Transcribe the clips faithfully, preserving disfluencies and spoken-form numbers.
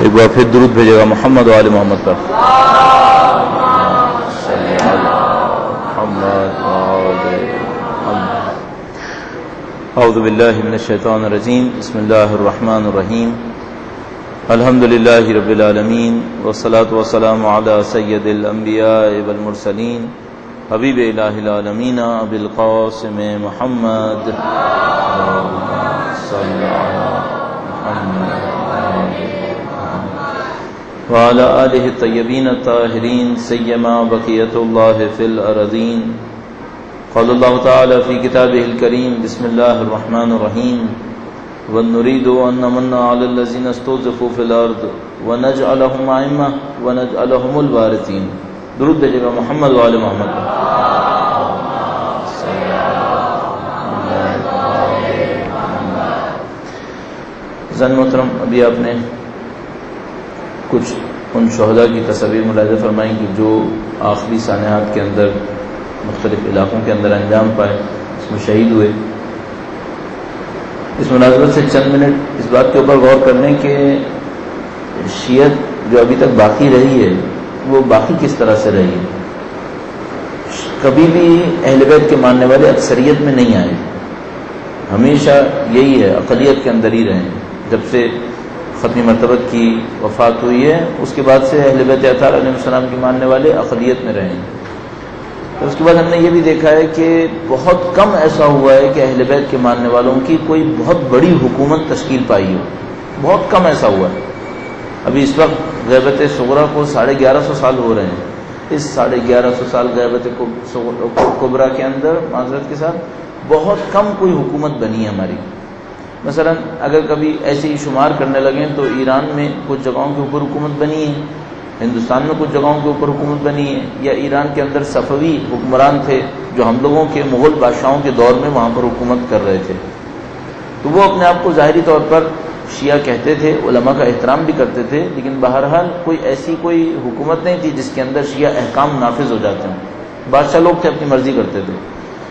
ایک بار پھر درود بھیجے گا محمد و آل محمد پر. اعوذ باللہ من الشیطان الرجیم. بسم اللہ الرحمن الرحیم. الحمد للہ رب العالمین والصلاة والسلام علی سید الانبیاء والمرسلین حبیب الہ العالمین ابی القاسم محمد صلی وعلى آلہ الطیبین الطاہرین سیما بقیت اللہ فی الارضین. قال اللہ تعالی فی کتابہ الکریم. بسم اللہ الرحمن الرحیم. وَنُرِيدُ أَن نَّمُنَّ عَلَى الَّذِينَ اسْتُضْعِفُوا فِي الْأَرْضِ وَنَجْعَلَهُمْ أَئِمَّةً وَنَجْعَلَهُمُ الْوَارِثِينَ. درود بھیجے گا محمد و آل محمد. زن محترم، ابھی آپ نے کچھ ان شہداء کی تصاویر ملاحظہ فرمائیں کہ جو آخری سانحات کے اندر مختلف علاقوں کے اندر انجام پائے، اس میں شہید ہوئے. اس مناسبت سے چند منٹ اس بات کے اوپر غور کرنے کہ شیعت جو ابھی تک باقی رہی ہے وہ باقی کس طرح سے رہی ہے. کبھی بھی اہل بیت کے ماننے والے اکثریت میں نہیں آئے، ہمیشہ یہی ہے، اقلیت کے اندر ہی رہے. جب سے ختمی مرتبت کی وفات ہوئی ہے اس کے بعد سے اہل بیت اطہار علیہ السلام کے ماننے والے اقلیت میں رہے ہیں. تو اس کے بعد ہم نے یہ بھی دیکھا ہے کہ بہت کم ایسا ہوا ہے کہ اہل بیت کے ماننے والوں کی کوئی بہت بڑی حکومت تشکیل پائی ہو. بہت کم ایسا ہوا ہے. ابھی اس وقت غیبت صغریٰ کو ساڑھے گیارہ سو سال ہو رہے ہیں. اس ساڑھے گیارہ سو سال غیبت کبریٰ کے اندر معذرت کے ساتھ بہت کم کوئی حکومت بنی ہے ہماری. مثلا اگر کبھی ایسے ہی شمار کرنے لگیں تو ایران میں کچھ جگہوں کے اوپر حکومت بنی ہے، ہندوستان میں کچھ جگہوں کے اوپر حکومت بنی ہے، یا ایران کے اندر صفوی حکمران تھے جو ہم لوگوں کے مغل بادشاہوں کے دور میں وہاں پر حکومت کر رہے تھے. تو وہ اپنے آپ کو ظاہری طور پر شیعہ کہتے تھے، علماء کا احترام بھی کرتے تھے، لیکن بہرحال کوئی ایسی کوئی حکومت نہیں تھی جس کے اندر شیعہ احکام نافذ ہو جاتے ہیں. بادشاہ لوگ تھے، اپنی مرضی کرتے تھے.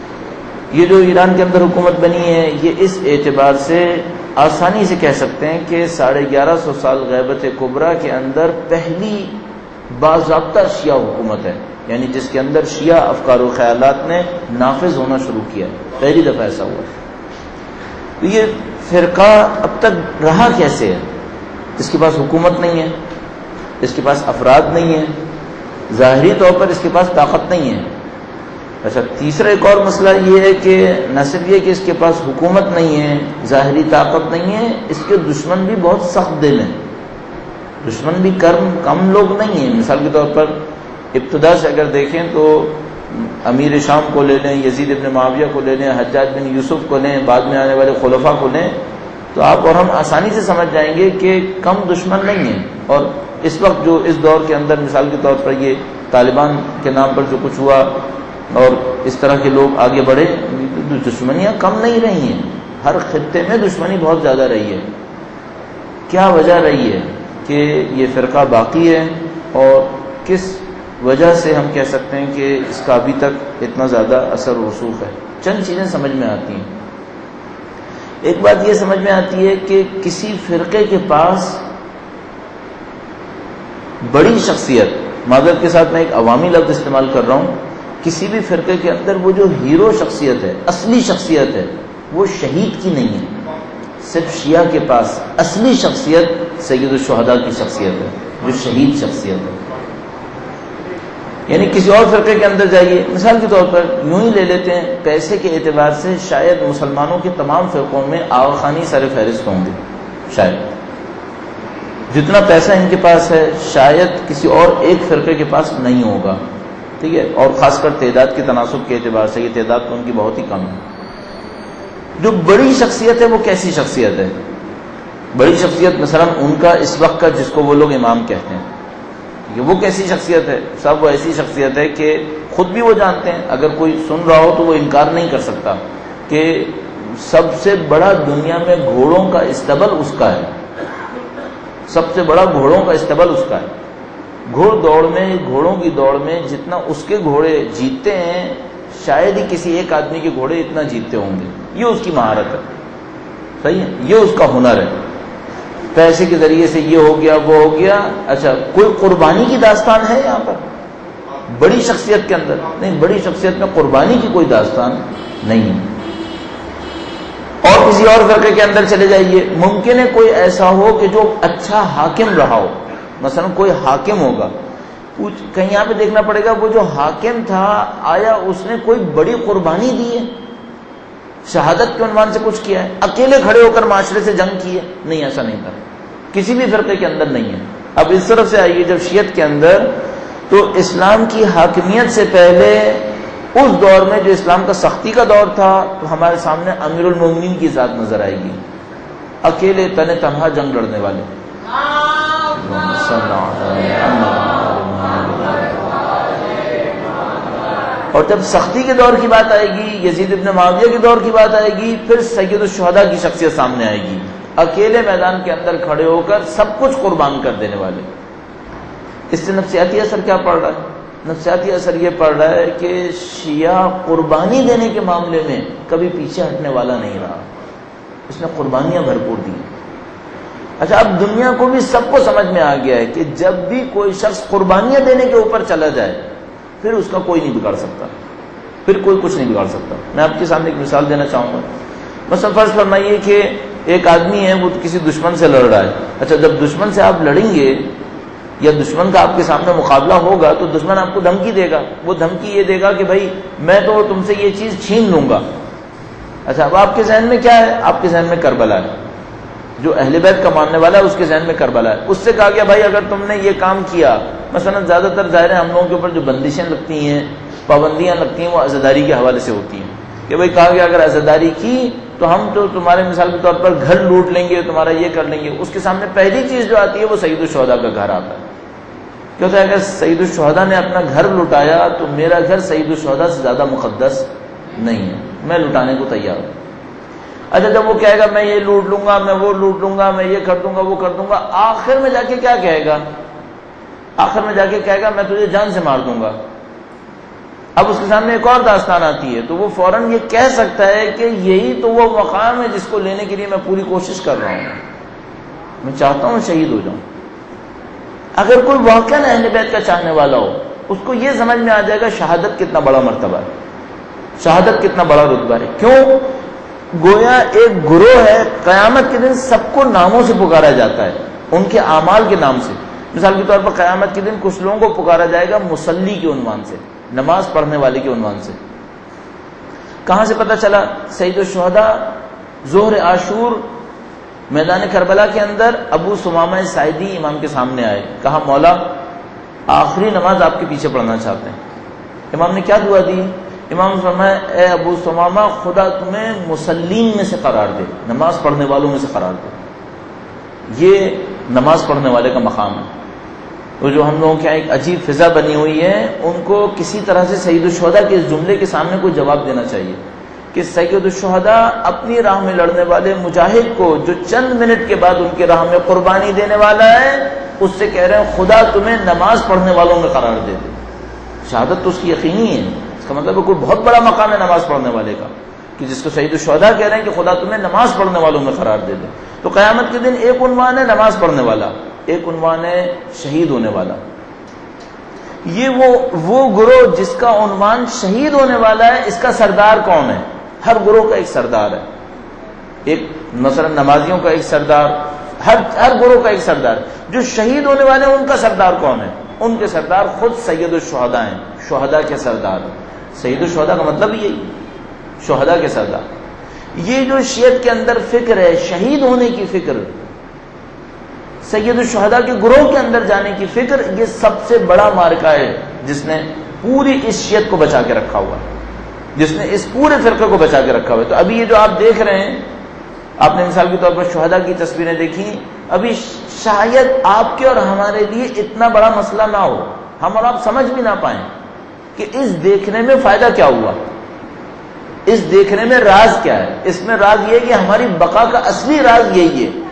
یہ جو ایران کے اندر حکومت بنی ہے یہ اس اعتبار سے آسانی سے کہہ سکتے ہیں کہ ساڑھے گیارہ سو سال غیبت کبریٰ کے اندر پہلی باضابطہ شیعہ حکومت ہے، یعنی جس کے اندر شیعہ افکار و خیالات نے نافذ ہونا شروع کیا. پہلی دفعہ ایسا ہوا. تو یہ فرقہ اب تک رہا کیسے ہے؟ اس کے پاس حکومت نہیں ہے، اس کے پاس افراد نہیں ہے، ظاہری طور پر اس کے پاس طاقت نہیں ہے. اچھا، تیسرا ایک اور مسئلہ یہ ہے کہ نہ صرف یہ کہ اس کے پاس حکومت نہیں ہے، ظاہری طاقت نہیں ہے، اس کے دشمن بھی بہت سخت دل ہیں. دشمن بھی کرم کم لوگ نہیں ہیں. مثال کے طور پر ابتدا سے اگر دیکھیں تو امیر شام کو لے لیں، یزید ابن معاویہ کو لے لیں، حجاج بن یوسف کو لیں، بعد میں آنے والے خلفاء کو لیں، تو آپ اور ہم آسانی سے سمجھ جائیں گے کہ کم دشمن نہیں ہیں. اور اس وقت جو اس دور کے اندر مثال کے طور پر یہ طالبان کے نام پر جو کچھ ہوا اور اس طرح کے لوگ آگے بڑھے، دشمنیاں کم نہیں رہی ہیں. ہر خطے میں دشمنی بہت زیادہ رہی ہے. کیا وجہ رہی ہے کہ یہ فرقہ باقی ہے اور کس وجہ سے ہم کہہ سکتے ہیں کہ اس کا ابھی تک اتنا زیادہ اثر و رسوخ ہے؟ چند چیزیں سمجھ میں آتی ہیں. ایک بات یہ سمجھ میں آتی ہے کہ کسی فرقے کے پاس بڑی شخصیت، معذرت کے ساتھ میں ایک عوامی لفظ استعمال کر رہا ہوں، کسی بھی فرقے کے اندر وہ جو ہیرو شخصیت ہے، اصلی شخصیت ہے، وہ شہید کی نہیں ہے. صرف شیعہ کے پاس اصلی شخصیت سید الشہداء کی شخصیت ہے، جو شہید شخصیت ہے. یعنی کسی اور فرقے کے اندر جائیے، مثال کے طور پر یوں ہی لے لیتے ہیں، پیسے کے اعتبار سے شاید مسلمانوں کے تمام فرقوں میں آغا خانی سر فہرست ہوں گے. شاید جتنا پیسہ ان کے پاس ہے شاید کسی اور ایک فرقے کے پاس نہیں ہوگا. ٹھیک ہے، اور خاص کر تعداد کے تناسب کے اعتبار سے یہ تعداد تو ان کی بہت ہی کم ہے. جو بڑی شخصیت ہے وہ کیسی شخصیت ہے؟ بڑی شخصیت مثلا ان کا اس وقت کا جس کو وہ لوگ امام کہتے ہیں، کہ وہ کیسی شخصیت ہے؟ صاحب وہ ایسی شخصیت ہے کہ خود بھی وہ جانتے ہیں، اگر کوئی سن رہا ہو تو وہ انکار نہیں کر سکتا کہ سب سے بڑا دنیا میں گھوڑوں کا استبل اس کا ہے. سب سے بڑا گھوڑوں کا استبل اس کا ہے. گھوڑ دوڑ میں، گھوڑوں کی دوڑ میں جتنا اس کے گھوڑے جیتتے ہیں شاید ہی کسی ایک آدمی کے گھوڑے اتنا جیتتے ہوں گے. یہ اس کی مہارت ہے. صحیح ہے، یہ اس کا ہنر ہے. پیسے کے ذریعے سے یہ ہو گیا وہ ہو گیا. اچھا کوئی قربانی کی داستان ہے یہاں پر بڑی شخصیت کے اندر؟ نہیں، بڑی شخصیت میں قربانی کی کوئی داستان نہیں. اور کسی اور فرقے کے اندر چلے جائیے، ممکن ہے کوئی ایسا ہو کہ جو اچھا حاکم رہا ہو، مثلا کوئی حاکم ہوگا، کہیں یہاں پہ دیکھنا پڑے گا وہ جو حاکم تھا آیا اس نے کوئی بڑی قربانی دی ہے، شہادت کے عنوان سے کچھ کیا ہے، اکیلے کھڑے ہو کر معاشرے سے جنگ کی ہے؟ نہیں، ایسا نہیں تھا، کسی بھی فرقے کے اندر نہیں ہے. اب اس طرف سے آئیے، جب شیعت کے اندر تو اسلام کی حاکمیت سے پہلے اس دور میں جو اسلام کا سختی کا دور تھا تو ہمارے سامنے امیر المومنین کی ذات نظر آئے گی، اکیلے تن تنہا جنگ لڑنے والے. اور جب سختی کے دور کی بات آئے گی، یزید ابن معاویہ کے دور کی بات آئے گی، پھر سید الشہداء کی شخصیت سامنے آئے گی، اکیلے میدان کے اندر کھڑے ہو کر سب کچھ قربان کر دینے والے. اس سے نفسیاتی اثر کیا پڑ رہا ہے؟ نفسیاتی اثر یہ پڑ رہا ہے کہ شیعہ قربانی دینے کے معاملے میں کبھی پیچھے ہٹنے والا نہیں رہا، اس نے قربانیاں بھرپور دی. اچھا اب دنیا کو بھی سب کو سمجھ میں آ گیا ہے کہ جب بھی کوئی شخص قربانیاں دینے کے اوپر چلا جائے پھر اس کا کوئی نہیں بگاڑ سکتا، پھر کوئی کچھ نہیں بگاڑ سکتا. میں آپ کے سامنے ایک مثال دینا چاہوں گا. مثلا فرض فرمائیے کہ ایک آدمی ہے وہ کسی دشمن سے لڑ رہا ہے. اچھا جب دشمن سے آپ لڑیں گے یا دشمن کا آپ کے سامنے مقابلہ ہوگا تو دشمن آپ کو دھمکی دے گا. وہ دھمکی یہ دے گا کہ بھائی میں تو تم سے یہ چیز چھین لوں گا. اچھا اب آپ کے ذہن میں کیا ہے؟ آپ کے ذہن میں کربلا ہے. جو اہل بیت کا ماننے والا ہے اس کے ذہن میں کربلا ہے. اس سے کہا گیا بھائی اگر تم نے یہ کام کیا، مثلا زیادہ تر ظاہر ہے ہم لوگوں کے اوپر جو بندشیں لگتی ہیں، پابندیاں لگتی ہیں، وہ عزاداری کے حوالے سے ہوتی ہیں کہ بھائی کہا گیا اگر عزاداری کی تو ہم تو تمہارے مثال کے طور پر گھر لوٹ لیں گے، تمہارا یہ کر لیں گے. اس کے سامنے پہلی چیز جو آتی ہے وہ سید الشہداء کا گھر آتا ہے. کیونکہ اگر سید الشہداء نے اپنا گھر لٹایا تو میرا گھر سید الشہداء سے زیادہ مقدس نہیں ہے، میں لٹانے کو تیار ہوں. اچھا جب وہ کہے گا میں یہ لوٹ لوں گا، میں وہ لوٹ لوں گا، میں یہ کر دوں گا، وہ کر دوں گا، آخر میں جا کے کیا کہے گا؟ آخر میں جا کے کہے گا میں تجھے جان سے مار دوں گا. اب اس کے سامنے ایک اور داستان آتی ہے تو وہ فوراً یہ کہہ سکتا ہے کہ یہی تو وہ مقام ہے جس کو لینے کے لیے میں پوری کوشش کر رہا ہوں، میں چاہتا ہوں شہید ہو جاؤں. اگر کوئی واقعاً اہل بیت کا چاہنے والا ہو اس کو یہ سمجھ میں آ جائے گا شہادت کتنا بڑا مرتبہ ہے، شہادت کتنا بڑا رتبہ ہے. کیوں؟ گویا ایک گروہ ہے، قیامت کے دن سب کو ناموں سے پکارا جاتا ہے، ان کے اعمال کے نام سے. مثال کے طور پر قیامت کے دن کچھ لوگوں کو پکارا جائے گا مصلی کے عنوان سے، نماز پڑھنے والے کے عنوان سے. کہاں سے پتہ چلا؟ سید الشہداء ظہر عاشور میدان کربلا کے اندر ابو ثمامہ ساعدی امام کے سامنے آئے، کہا مولا آخری نماز آپ کے پیچھے پڑھنا چاہتے ہیں. امام نے کیا دعا دی؟ امام نے فرمایا اے ابو ثمامہ خدا تمہیں مسلین میں سے قرار دے، نماز پڑھنے والوں میں سے قرار دے. یہ نماز پڑھنے والے کا مقام ہے. وہ جو ہم لوگوں کے یہاں ایک عجیب فضا بنی ہوئی ہے، ان کو کسی طرح سے سید الشہداء کے اس جملے کے سامنے کوئی جواب دینا چاہیے کہ سید الشہداء اپنی راہ میں لڑنے والے مجاہد کو جو چند منٹ کے بعد ان کے راہ میں قربانی دینے والا ہے اس سے کہہ رہے ہیں خدا تمہیں نماز پڑھنے والوں میں قرار دے دے. شہادت تو اس کی یقینی ہے، اس کا مطلب ہے کوئی بہت بڑا مقام ہے نماز پڑھنے والے کا کہ جس کو سید الشہداء کہہ رہے ہیں کہ خدا تمہیں نماز پڑھنے والوں میں قرار دے دے. تو قیامت کے دن ایک عنوان ہے نماز پڑھنے والا، ایک عنوان ہے شہید ہونے والا. یہ وہ وہ گروہ جس کا عنوان شہید ہونے والا ہے، اس کا سردار کون ہے؟ ہر گروہ کا ایک سردار ہے. ایک مثلا نمازیوں کا ایک سردار، ہر ہر گروہ کا ایک سردار. جو شہید ہونے والے ہیں ان کا سردار کون ہے؟ ان کے سردار خود سید الشہداء ہیں، شہداء کے سردار. سید الشہداء کا مطلب یہی، شہداء کے سردار. یہ جو شیعت کے اندر فکر ہے شہید ہونے کی فکر، سید الشہداء کے گروہ کے اندر جانے کی فکر، یہ سب سے بڑا مارکہ ہے جس نے پوری اس شیعت کو بچا کے رکھا ہوا ہے، جس نے اس پورے فرقے کو بچا کے رکھا ہوا ہے. تو ابھی یہ جو آپ دیکھ رہے ہیں، آپ نے مثال کے طور پر شہداء کی تصویریں دیکھی، ابھی شاید آپ کے اور ہمارے لیے اتنا بڑا مسئلہ نہ ہو، ہم اور آپ سمجھ بھی نہ پائیں کہ اس دیکھنے میں فائدہ کیا ہوا، اس دیکھنے میں راز کیا ہے. اس میں راز یہ ہے کہ ہماری بقا کا اصلی راز یہی ہے،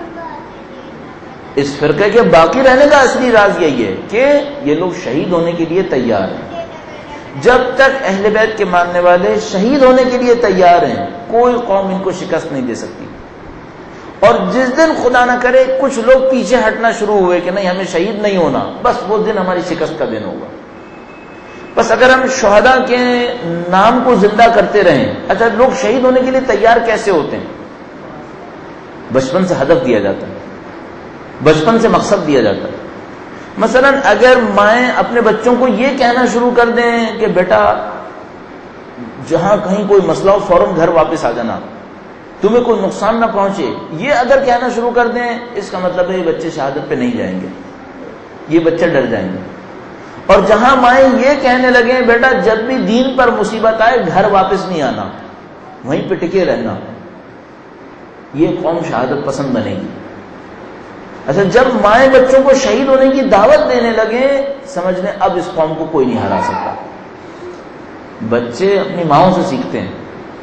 اس فرقے کے باقی رہنے کا اصلی راز یہی ہے کہ یہ لوگ شہید ہونے کے لیے تیار ہیں. جب تک اہل بیت کے ماننے والے شہید ہونے کے لیے تیار ہیں کوئی قوم ان کو شکست نہیں دے سکتی. اور جس دن خدا نہ کرے کچھ لوگ پیچھے ہٹنا شروع ہوئے کہ نہیں ہمیں شہید نہیں ہونا، بس وہ دن ہماری شکست کا دن ہوگا۔ بس اگر ہم شہداء کے نام کو زندہ کرتے رہیں، اچھا لوگ شہید ہونے کے لیے تیار کیسے ہوتے ہیں؟ بچپن سے ہدف دیا جاتا ہے، بچپن سے مقصد دیا جاتا ہے۔ مثلا اگر مائیں اپنے بچوں کو یہ کہنا شروع کر دیں کہ بیٹا جہاں کہیں کوئی مسئلہ ہو فوراً گھر واپس آ جانا، تمہیں کوئی نقصان نہ پہنچے، یہ اگر کہنا شروع کر دیں، اس کا مطلب ہے یہ بچے شہادت پہ نہیں جائیں گے، یہ بچے ڈر جائیں گے۔ اور جہاں مائیں یہ کہنے لگیں بیٹا جب بھی دین پر مصیبت آئے گھر واپس نہیں آنا، وہیں پہ ٹکے رہنا، یہ قوم شہادت پسند بنے گی۔ اچھا جب مائیں بچوں کو شہید ہونے کی دعوت دینے لگیں، سمجھ لیں اب اس قوم کو کوئی نہیں ہرا سکتا۔ بچے اپنی ماؤں سے سیکھتے ہیں،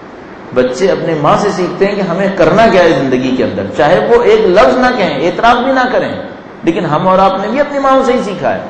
بچے اپنے ماں سے سیکھتے ہیں کہ ہمیں کرنا کیا ہے زندگی کے اندر، چاہے وہ ایک لفظ نہ کہیں، اعتراف بھی نہ کریں، لیکن ہم اور آپ نے بھی اپنی ماؤں سے ہی سیکھا ہے۔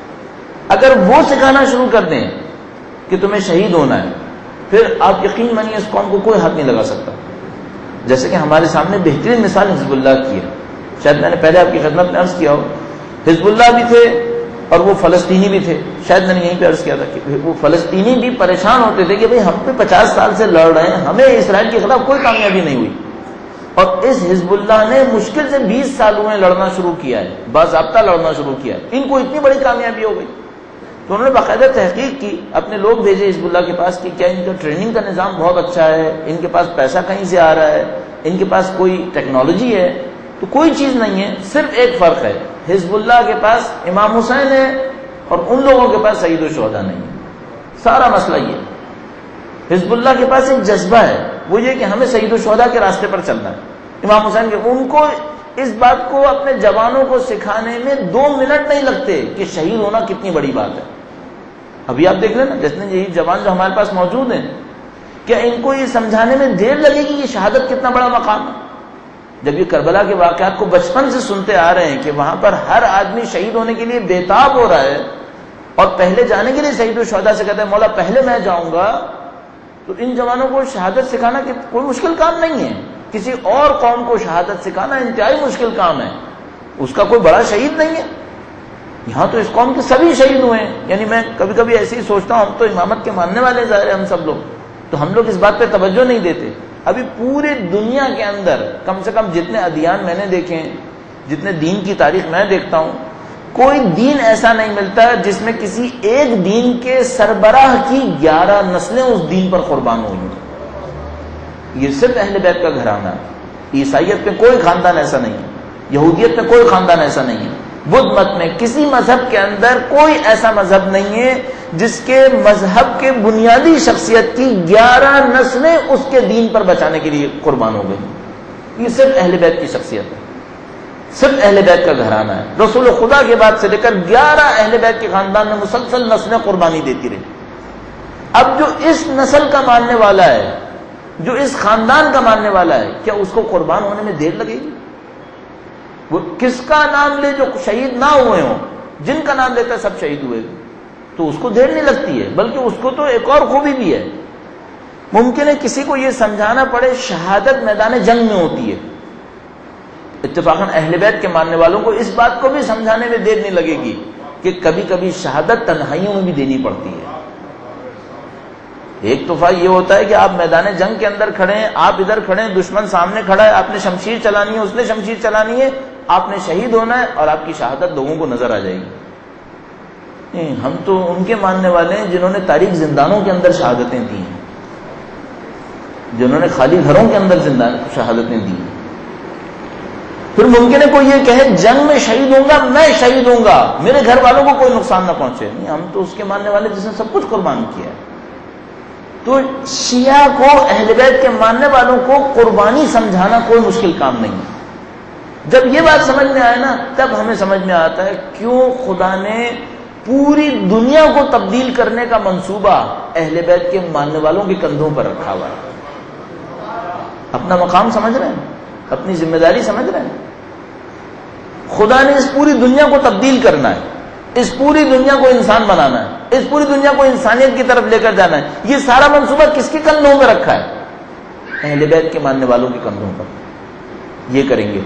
اگر وہ سکھانا شروع کر دیں کہ تمہیں شہید ہونا ہے، پھر آپ یقین مانیے اس قوم کو کوئی ہاتھ نہیں لگا سکتا۔ جیسے کہ ہمارے سامنے بہترین مثال حزب اللہ کی ہے، شاید میں نے پہلے آپ کی خدمت میں عرض کیا ہو، حزب اللہ بھی تھے اور وہ فلسطینی بھی تھے، شاید میں نے یہیں پہ عرض کیا تھا کہ وہ فلسطینی بھی پریشان ہوتے تھے کہ بھئی ہم پہ پچاس سال سے لڑ رہے ہیں، ہمیں اسرائیل کے خلاف کوئی کامیابی نہیں ہوئی، اور اس حزب اللہ نے مشکل سے بیس سال ہوئے لڑنا شروع کیا ہے، باضابطہ لڑنا شروع کیا ہے، ان کو اتنی بڑی کامیابی ہو گئی۔ تو انہوں نے باقاعدہ تحقیق کی، اپنے لوگ بھیجے حزب اللہ کے پاس کہ کیا ان کا ٹریننگ کا نظام بہت اچھا ہے، ان کے پاس پیسہ کہیں سے آ رہا ہے، ان کے پاس کوئی ٹیکنالوجی ہے؟ تو کوئی چیز نہیں ہے، صرف ایک فرق ہے، حزب اللہ کے پاس امام حسین ہے اور ان لوگوں کے پاس سید الشہداء نہیں ہے۔ سارا مسئلہ یہ، حزب اللہ کے پاس ایک جذبہ ہے، وہ یہ کہ ہمیں سید الشہداء کے راستے پر چلنا ہے۔ امام حسین کے ان کو اس بات کو اپنے جوانوں کو سکھانے میں دو منٹ نہیں لگتے کہ شہید ہونا کتنی بڑی بات ہے۔ ابھی آپ دیکھ لیں نا، جتنے یہی جوان جو ہمارے پاس موجود ہیں، کیا ان کو یہ سمجھانے میں دیر لگے گی کہ شہادت کتنا بڑا مقام ہے؟ جب یہ کربلا کے واقعات کو بچپن سے سنتے آ رہے ہیں کہ وہاں پر ہر آدمی شہید ہونے کے لیے بےتاب ہو رہا ہے، اور پہلے جانے کے لیے سید الشہداء سے کہتے ہیں مولا پہلے میں جاؤں گا، تو ان جوانوں کو شہادت سکھانا کہ کوئی مشکل کام نہیں ہے، کسی اور قوم کو شہادت سکھانا انتہائی مشکل کام ہے، اس کا کوئی بڑا شہید نہیں ہے۔ یہاں تو اس قوم کے سبھی شہید ہوئے ہیں، یعنی میں کبھی کبھی ایسے ہی سوچتا ہوں، ہم تو امامت کے ماننے والے ظاہر ہیں ہم سب لوگ، تو ہم لوگ اس بات پہ توجہ نہیں دیتے۔ ابھی پورے دنیا کے اندر کم سے کم جتنے ادیان میں نے دیکھے ہیں، جتنے دین کی تاریخ میں دیکھتا ہوں، کوئی دین ایسا نہیں ملتا جس میں کسی ایک دین کے سربراہ کی گیارہ نسلیں اس دین پر قربان ہوئی ہیں۔ یہ صرف اہل بیت کا گھرانہ ہے۔ عیسائیت میں کوئی خاندان ایسا نہیں ہے، یہودیت میں کوئی خاندان ایسا نہیں ہے، بدھ مت میں کسی مذہب کے اندر کوئی ایسا مذہب نہیں ہے جس کے مذہب کے بنیادی شخصیت کی گیارہ نسلیں اس کے دین پر بچانے کے لیے قربان ہو گئی۔ یہ صرف اہل بیت کی شخصیت ہے، صرف اہل بیت کا گھرانہ ہے۔ رسول خدا کے بعد سے لے کر گیارہ اہل بیت کے خاندان میں مسلسل نسلیں قربانی دیتی رہی۔ اب جو اس نسل کا ماننے والا ہے، جو اس خاندان کا ماننے والا ہے، کیا اس کو قربان ہونے میں دیر لگے گی؟ وہ کس کا نام لے جو شہید نہ ہوئے ہوں، جن کا نام لیتا ہے سب شہید ہوئے، تو اس کو دیر نہیں لگتی ہے، بلکہ اس کو تو ایک اور خوبی بھی ہے۔ ممکن ہے کسی کو یہ سمجھانا پڑے شہادت میدان جنگ میں ہوتی ہے، اتفاقاً اہل بیت کے ماننے والوں کو اس بات کو بھی سمجھانے میں دیر نہیں لگے گی کہ کبھی کبھی شہادت تنہائیوں میں بھی دینی پڑتی ہے۔ ایک تحفہ یہ ہوتا ہے کہ آپ میدان جنگ کے اندر کھڑے ہیں، آپ ادھر کھڑے ہیں، دشمن سامنے کھڑا ہے، آپ نے شمشیر چلانی ہے، اس نے شمشیر چلانی ہے، آپ نے شہید ہونا ہے، اور آپ کی شہادت لوگوں کو نظر آ جائے گی۔ نہیں، ہم تو ان کے ماننے والے ہیں جنہوں نے تاریخ زندانوں کے اندر شہادتیں دی ہیں، جنہوں نے خالی گھروں کے اندر زندان شہادتیں دی ہیں۔ پھر ممکن ہے کوئی یہ کہے جنگ میں شہید ہوں گا، میں شہید ہوں گا، میرے گھر والوں کو کوئی نقصان نہ پہنچے۔ نہیں، ہم تو اس کے ماننے والے جس نے سب کچھ قربان کیا ہے۔ تو شیعہ کو، اہل بیت کے ماننے والوں کو قربانی سمجھانا کوئی مشکل کام نہیں ہے۔ جب یہ بات سمجھ میں آئے نا، تب ہمیں سمجھ میں آتا ہے کیوں خدا نے پوری دنیا کو تبدیل کرنے کا منصوبہ اہل بیت کے ماننے والوں کے کندھوں پر رکھا ہوا ہے۔ اپنا مقام سمجھ رہے ہیں، اپنی ذمہ داری سمجھ رہے ہیں۔ خدا نے اس پوری دنیا کو تبدیل کرنا ہے، اس پوری دنیا کو انسان بنانا ہے، اس پوری دنیا کو انسانیت کی طرف لے کر جانا ہے۔ یہ سارا منصوبہ کس کے کندھوں میں رکھا ہے؟ اہل بیت کے ماننے والوں کے کندھوں پر۔ یہ کریں گے،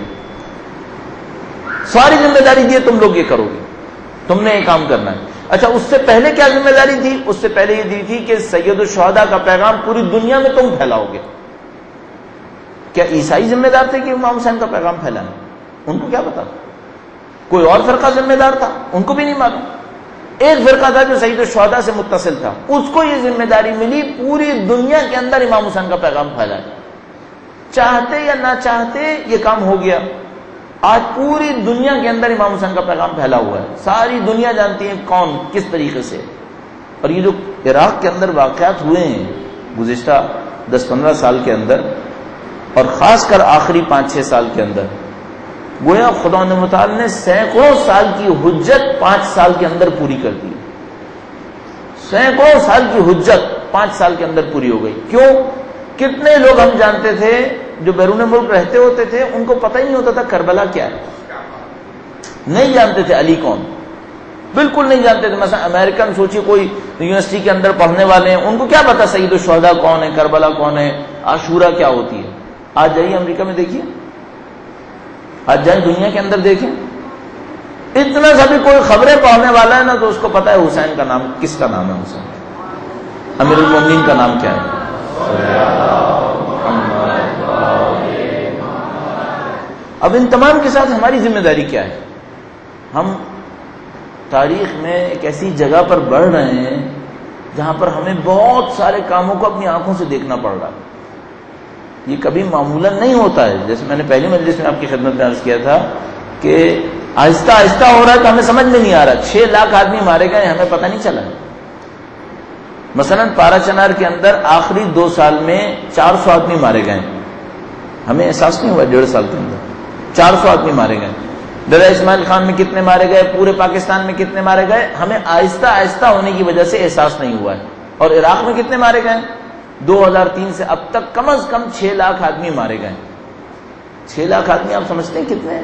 ساری ذمہ داری دی تم لوگ یہ کرو گے، تم نے یہ کام کرنا ہے۔ اچھا اس سے پہلے کیا ذمہ داری تھی؟ اس سے پہلے یہ دی تھی کہ سید الشہداء کا پیغام پوری دنیا میں تم پھیلاؤ گے۔ کیا عیسائی ذمہ دار تھے کہ امام حسین کا پیغام پھیلائیں؟ ان کو کیا پتا؟ کوئی اور فرقہ ذمہ دار تھا؟ ان کو بھی نہیں معلوم۔ ایک فرقہ تھا جو سید الشہداء سے متصل تھا، اس کو یہ ذمہ داری ملی پوری دنیا کے اندر امام حسین کا پیغام پھیلائے۔ چاہتے یا نہ چاہتے یہ کام ہو گیا۔ آج پوری دنیا کے اندر امام حسین کا پیغام پھیلا ہوا ہے، ساری دنیا جانتی ہے کون کس طریقے سے۔ اور یہ جو عراق کے اندر واقعات ہوئے ہیں گزشتہ دس پندرہ سال کے اندر، اور خاص کر آخری پانچ چھ سال کے اندر، گویا خدا متعال نے سینکڑوں سال کی حجت پانچ سال کے اندر پوری کر دی۔ سینکڑوں سال کی حجت پانچ سال کے اندر پوری ہو گئی۔ کیوں؟ کتنے لوگ ہم جانتے تھے جو بیرون ملک رہتے ہوتے تھے، ان کو پتہ ہی نہیں ہوتا تھا کربلا کیا ہے، نہیں جانتے تھے علی کون، بالکل نہیں جانتے تھے۔ مثلا امریکن سوچیے کوئی یونیورسٹی کے اندر پڑھنے والے ہیں، ان کو کیا پتا سید الشہداء کون ہے، کربلا کون ہے، عاشورہ کیا ہوتی ہے۔ آج جائیے امریکہ میں دیکھیے، آج جائیں دنیا کے اندر دیکھیں، اتنا سا بھی کوئی خبریں پڑھنے والا ہے نا تو اس کو پتا ہے حسین کا نام، کس کا نام ہے حسین، امیر المومنین کا نام کیا ہے۔ اب ان تمام کے ساتھ ہماری ذمہ داری کیا ہے؟ ہم تاریخ میں ایک ایسی جگہ پر بڑھ رہے ہیں جہاں پر ہمیں بہت سارے کاموں کو اپنی آنکھوں سے دیکھنا پڑ رہا ہے۔ یہ کبھی معمولاً نہیں ہوتا ہے، جیسے میں نے پہلی مجلس میں آپ کی خدمت میں عرض کیا تھا کہ آہستہ آہستہ ہو رہا ہے تو ہمیں سمجھ میں نہیں آ رہا۔ چھ لاکھ آدمی مارے گئے، ہمیں پتہ نہیں چلا۔ مثلاً پارا چنار کے اندر آخری دو سال میں چار سو آدمی مارے گئے، ہمیں احساس نہیں ہوا ڈیڑھ سال کے اندر چار سو آدمی مارے گئے۔ ڈرا اسماعیل خان میں کتنے مارے گئے، پورے پاکستان میں کتنے مارے گئے، ہمیں آہستہ آہستہ ہونے کی وجہ سے احساس نہیں ہوا ہے۔ اور عراق میں کتنے مارے گئے؟ دو ہزار تین سے اب تک کم از کم چھ لاکھ آدمی مارے گئے۔ چھ لاکھ آدمی آپ سمجھتے ہیں کتنے ہیں؟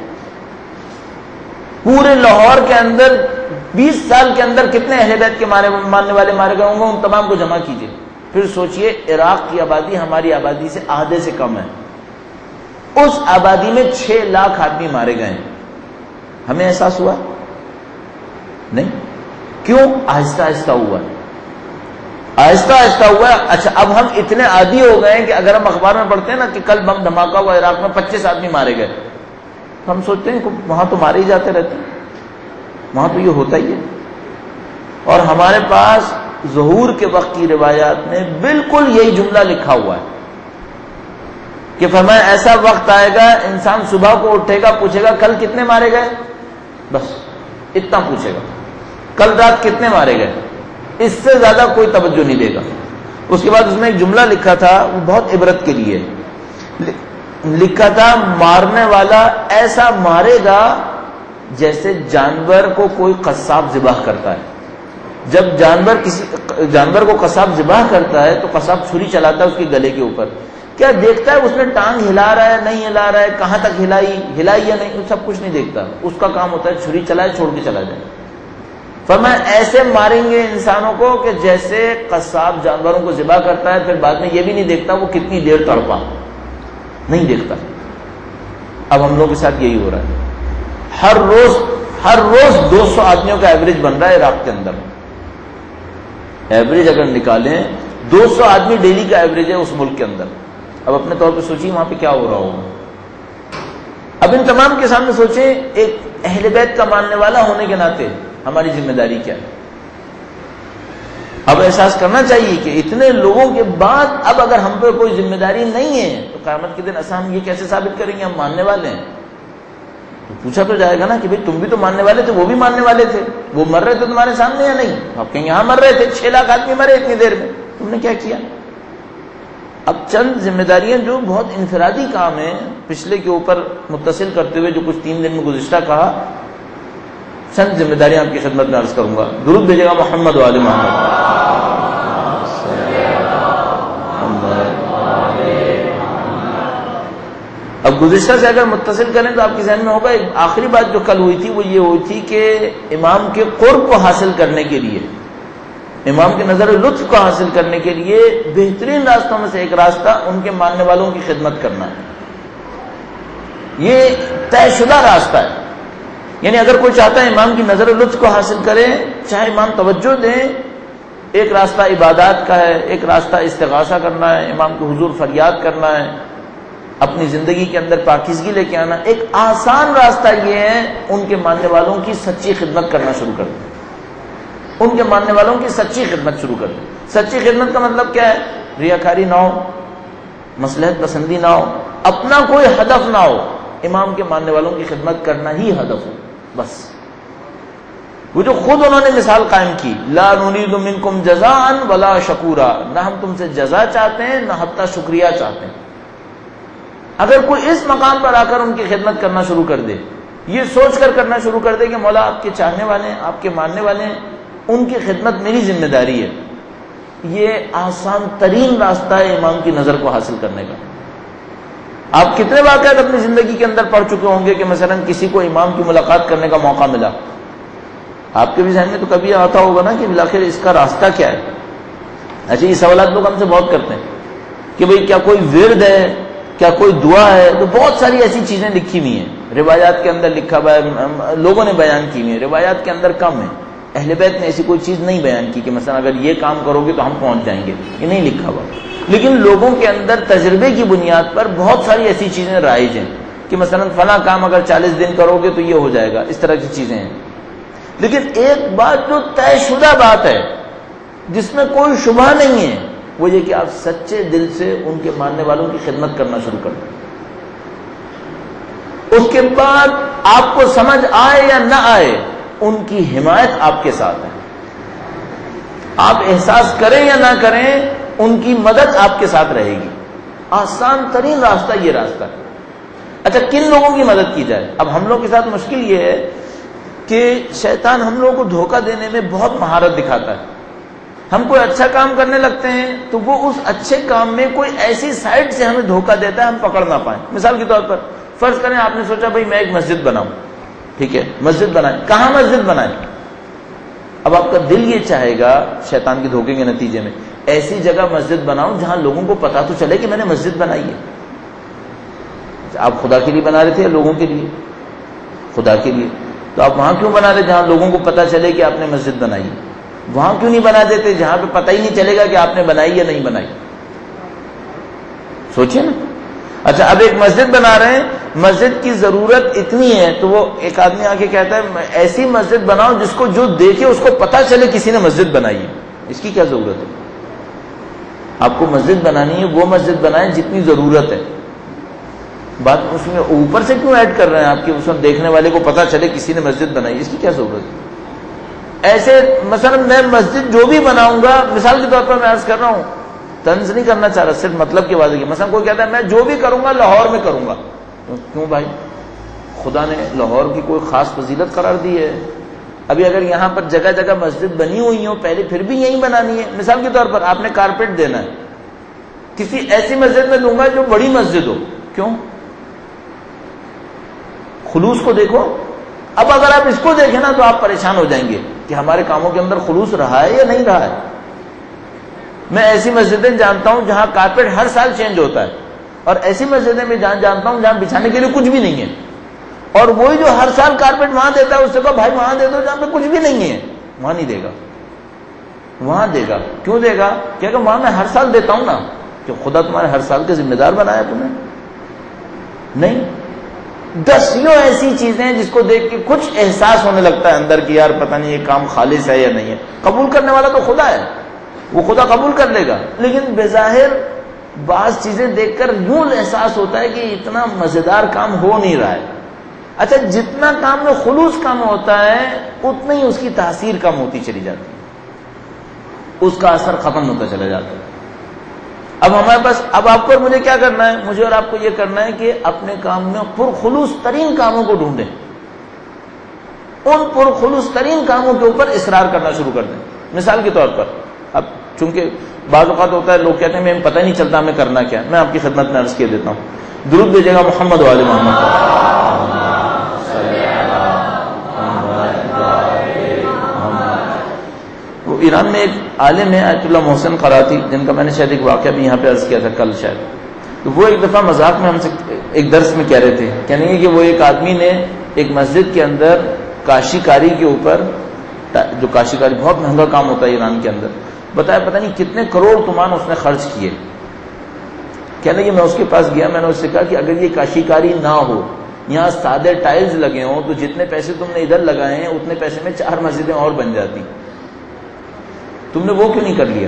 پورے لاہور کے اندر بیس سال کے اندر کتنے اہل بیت کے ماننے والے مارے گئے ہوں گے، ان تمام کو جمع کیجئے، پھر سوچئے عراق کی آبادی ہماری آبادی سے آدھے سے کم ہے، اس آبادی میں چھ لاکھ آدمی مارے گئے، ہمیں احساس ہوا نہیں؟ کیوں؟ آہستہ آہستہ ہوا ہے، آہستہ آہستہ ہوا ہے۔ اچھا اب ہم اتنے عادی ہو گئے ہیں کہ اگر ہم اخبار میں پڑھتے ہیں نا کہ کل بم دھماکہ ہوا عراق میں پچیس آدمی مارے گئے، تو ہم سوچتے ہیں کہ وہاں تو مارے ہی جاتے رہتے ہیں، وہاں تو یہ ہوتا ہی ہے۔ اور ہمارے پاس ظہور کے وقت کی روایات میں بالکل یہی جملہ لکھا ہوا ہے کہ فرمایا ایسا وقت آئے گا انسان صبح کو اٹھے گا، پوچھے گا کل کتنے مارے گئے، بس اتنا پوچھے گا، کل رات کتنے مارے گئے، اس سے زیادہ کوئی توجہ نہیں دے گا۔ اس کے بعد اس میں ایک جملہ لکھا تھا، وہ بہت عبرت کے لیے لکھا تھا، مارنے والا ایسا مارے گا جیسے جانور کو کوئی قصاب ذبح کرتا ہے۔ جب جانور کسی جانور کو قصاب ذبح کرتا ہے تو قصاب چھری چلاتا ہے اس کے گلے کے اوپر، کیا دیکھتا ہے اس نے ٹانگ ہلا رہا ہے نہیں ہلا رہا ہے، کہاں تک ہلائی ہلائی یا نہیں، سب کچھ نہیں دیکھتا، اس کا کام ہوتا ہے چھری چلائے چھوڑ کے چلا جائے۔ فرمایا ایسے ماریں گے انسانوں کو کہ جیسے قصاب جانوروں کو ذبح کرتا ہے، پھر بعد میں یہ بھی نہیں دیکھتا وہ کتنی دیر تڑپا، نہیں دیکھتا۔ اب ہم لوگوں کے ساتھ یہی ہو رہا ہے، ہر روز ہر روز دو سو آدمیوں کا ایوریج بن رہا ہے عراق کے اندر، ایوریج اگر نکالیں دو سو آدمی ڈیلی کا ایوریج ہے اس ملک کے اندر۔ اب اپنے طور پہ سوچیے وہاں پہ کیا ہو رہا ہوگا۔ اب ان تمام کے سامنے سوچیں ایک اہل بیت کا ماننے والا ہونے کے ناطے ہماری ذمہ داری کیا ہے۔ اب احساس کرنا چاہیے کہ اتنے لوگوں کے بعد اب اگر ہم پہ کوئی ذمہ داری نہیں ہے تو قیامت کے دن ایسا ہم یہ کیسے ثابت کریں گے ہم ماننے والے ہیں؟ تو پوچھا تو جائے گا نا کہ بھئی تم بھی تو ماننے والے تھے، وہ بھی ماننے والے تھے، وہ مر رہے تھے تمہارے سامنے یا نہیں؟ آپ کہیں یہاں مر رہے تھے، چھ لاکھ آدمی مرے اتنی دیر میں، تم نے کیا کیا؟ اب چند ذمہ داریاں جو بہت انفرادی کام ہیں، پچھلے کے اوپر متصل کرتے ہوئے جو کچھ تین دن میں گزشتہ کہا، چند ذمہ داریاں آپ کی خدمت میں عرض کروں گا۔ درود بھیجے گا محمد و آل محمد۔ اب گزشتہ سے اگر متصل کریں تو آپ کے ذہن میں ہوگا آخری بات جو کل ہوئی تھی وہ یہ ہوئی تھی کہ امام کے قرب کو حاصل کرنے کے لیے، امام کے نظر لطف کو حاصل کرنے کے لیے بہترین راستوں میں سے ایک راستہ ان کے ماننے والوں کی خدمت کرنا ہے۔ یہ طے شدہ راستہ ہے. یعنی اگر کوئی چاہتا ہے امام کی نظر لطف کو حاصل کرے، چاہے امام توجہ دیں، ایک راستہ عبادات کا ہے، ایک راستہ استغاثہ کرنا ہے، امام کے حضور فریاد کرنا ہے، اپنی زندگی کے اندر پاکیزگی لے کے آنا. ایک آسان راستہ یہ ہے ان کے ماننے والوں کی سچی خدمت کرنا شروع کر دیں. ان کے ماننے والوں کی سچی خدمت شروع کر دیں. سچی خدمت کا مطلب کیا ہے؟ ریاکاری نہ ہو، مصلحت پسندی نہ ہو، اپنا کوئی ہدف نہ ہو، امام کے ماننے والوں کی خدمت کرنا ہی ہدف ہو بس. وہ جو خود انہوں نے مثال قائم کی، لا نريد منکم جزاء ولا شکورا، نہ ہم تم سے جزا چاہتے ہیں نہ حتیٰ شکریہ چاہتے ہیں. اگر کوئی اس مقام پر آ کر ان کی خدمت کرنا شروع کر دے، یہ سوچ کر کرنا شروع کر دے کہ مولا آپ کے چاہنے والے ہیں، آپ کے ماننے والے ہیں، ان کی خدمت میری ذمہ داری ہے، یہ آسان ترین راستہ ہے امام کی نظر کو حاصل کرنے کا. آپ کتنے واقعات اپنی زندگی کے اندر پڑھ چکے ہوں گے کہ مثلا کسی کو امام کی ملاقات کرنے کا موقع ملا، آپ کے بھی ذہن میں تو کبھی آتا ہوگا نا کہ بالآخر اس کا راستہ کیا ہے. اچھا یہ سوالات لوگ ہم سے بہت کرتے ہیں کہ بھئی کیا کوئی ورد ہے، کیا کوئی دعا ہے؟ تو بہت ساری ایسی چیزیں لکھی ہوئی ہیں، روایات کے اندر لکھا ہوا ہے، لوگوں نے بیان کی ہوئی ہیں، روایات کے اندر کم ہے. اہل بیت نے ایسی کوئی چیز نہیں بیان کی کہ مثلا اگر یہ کام کرو گے تو ہم پہنچ جائیں گے، یہ نہیں لکھا ہوا. لیکن لوگوں کے اندر تجربے کی بنیاد پر بہت ساری ایسی چیزیں رائج ہیں کہ مثلا فلاں کام اگر چالیس دن کرو گے تو یہ ہو جائے گا، اس طرح کی چیزیں ہیں. لیکن ایک بات جو طے شدہ بات ہے جس میں کوئی شبہ نہیں ہے، وہ یہ کہ آپ سچے دل سے ان کے ماننے والوں کی خدمت کرنا شروع کر دیں. اس کے بعد آپ کو سمجھ آئے یا نہ آئے ان کی حمایت آپ کے ساتھ ہے. آپ احساس کریں یا نہ کریں ان کی مدد آپ کے ساتھ رہے گی. آسان ترین راستہ یہ راستہ ہے. اچھا کن لوگوں کی مدد کی جائے؟ اب ہم لوگ کے ساتھ مشکل یہ ہے کہ شیطان ہم لوگوں کو دھوکہ دینے میں بہت مہارت دکھاتا ہے. ہم کوئی اچھا کام کرنے لگتے ہیں تو وہ اس اچھے کام میں کوئی ایسی سائڈ سے ہمیں دھوکہ دیتا ہے ہم پکڑ نہ پائیں. مثال کے طور پر فرض کریں آپ نے سوچا بھائی میں ایک مسجد بناؤں، ٹھیک ہے، مسجد بنائیں. کہاں مسجد بنائیں؟ اب آپ کا دل یہ چاہے گا شیطان کے دھوکے کے نتیجے میں ایسی جگہ مسجد بناؤں جہاں لوگوں کو پتا تو چلے کہ میں نے مسجد بنائی ہے. آپ خدا کے لیے بنا رہے تھے یا لوگوں کے لیے؟ خدا کے لیے. تو آپ وہاں کیوں بنا رہے جہاں لوگوں کو پتا چلے کہ آپ نے مسجد بنائی ہے؟ وہاں کیوں نہیں بنا دیتے جہاں پہ پتہ ہی نہیں چلے گا کہ آپ نے بنائی یا نہیں بنائی؟ سوچیں نا. اچھا اب ایک مسجد بنا رہے ہیں، مسجد کی ضرورت اتنی ہے تو وہ ایک آدمی آ کے کہتا ہے ایسی مسجد بناؤ جس کو جو دیکھے اس کو پتا چلے کسی نے مسجد بنائی ہے. اس کی کیا ضرورت ہے؟ آپ کو مسجد بنانی ہے وہ مسجد بنائیں جتنی ضرورت ہے. بات اس میں اوپر سے کیوں ایڈ کر رہے ہیں آپ کی اس میں دیکھنے والے کو پتا چلے کسی نے مسجد بنائی؟ اس کی کیا ضرورت ہے؟ ایسے مثلا میں مسجد جو بھی بناؤں گا، مثال کے طور پر میں عرض کر رہا ہوں، طنز نہیں کرنا چاہ رہا، صرف مطلب کی واضح کی. مثلا کوئی کہتا ہے میں جو بھی کروں گا لاہور میں کروں گا. کیوں بھائی؟ خدا نے لاہور کی کوئی خاص فضیلت قرار دی ہے. ابھی اگر یہاں پر جگہ جگہ مسجد بنی ہوئی ہو پہلے پھر بھی یہیں بنانی ہے. مثال کے طور پر آپ نے کارپیٹ دینا ہے، کسی ایسی مسجد میں دوں گا جو بڑی مسجد ہو. کیوں؟ خلوص کو دیکھو. اب اگر آپ اس کو دیکھیں نا تو آپ پریشان ہو جائیں گے کہ ہمارے کاموں کے اندر خلوص رہا ہے یا نہیں رہا ہے. میں ایسی مسجدیں جانتا ہوں جہاں کارپیٹ ہر سال چینج ہوتا ہے، اور ایسی مسجدیں میں جان جانتا ہوں جہاں بچھانے کے لیے کچھ بھی نہیں ہے، اور وہی جو ہر سال کارپیٹ وہاں دیتا ہے اس سے کہا بھائی وہاں دے دو جہاں پہ کچھ بھی نہیں ہے. وہاں نہیں دے گا، وہاں دے گا. کیوں دے گا؟ کیا کہ وہاں میں ہر سال دیتا ہوں نا. کہ خدا تمہارے ہر سال کے ذمہ دار بنایا تمہیں؟ نہیں. دسیوں ایسی چیزیں جس کو دیکھ کے کچھ احساس ہونے لگتا ہے اندر کی یار پتہ نہیں یہ کام خالص ہے یا نہیں ہے. قبول کرنے والا تو خدا ہے، وہ خدا قبول کر لے گا. لیکن بظاہر بعض چیزیں دیکھ کر یوں احساس ہوتا ہے کہ اتنا مزیدار کام ہو نہیں رہا ہے. اچھا جتنا کام میں خلوص کم ہوتا ہے اتنا ہی اس کی تاثیر کم ہوتی چلی جاتی ہے، اس کا اثر ختم ہوتا چلا جاتا ہے. اب ہمارے پاس اب آپ کو اور مجھے کیا کرنا ہے؟ مجھے اور آپ کو یہ کرنا ہے کہ اپنے کام میں پرخلوص ترین کاموں کو ڈھونڈیں، ان پرخلوص ترین کاموں کے اوپر اصرار کرنا شروع کر دیں. مثال کے طور پر اب چونکہ بعض اوقات ہوتا ہے لوگ کہتے ہیں ہمیں پتہ نہیں چلتا ہمیں کرنا کیا. میں آپ کی خدمت میں عرض کیے دیتا ہوں. درود بھیجے گا محمد و آل محمد. وہ ایران میں ایک عالم ہے آیت اللہ محسن قراتی، جن کا میں نے شاید ایک واقعہ بھی یہاں پہ عرض کیا تھا کل شاید. تو وہ ایک دفعہ مذاق میں ہم سے ایک درس میں کہہ رہے تھے، کہنے کہ وہ ایک آدمی نے ایک مسجد کے اندر کاشی کاری کے اوپر، جو کاشی کاری بہت مہنگا کام ہوتا ہے ایران کے اندر، بتایا پتہ نہیں کتنے کروڑ تومان اس نے خرچ کیے. کہنے کہ میں اس کے پاس گیا، میں نے اس سے کہا کہ اگر یہ کاشی کاری نہ ہو، یہاں سادے ٹائلز لگے ہوں، تو جتنے پیسے تم نے ادھر لگائے ہیں اتنے پیسے میں چار مسجدیں اور بن جاتی، تم نے وہ کیوں نہیں کر لیا؟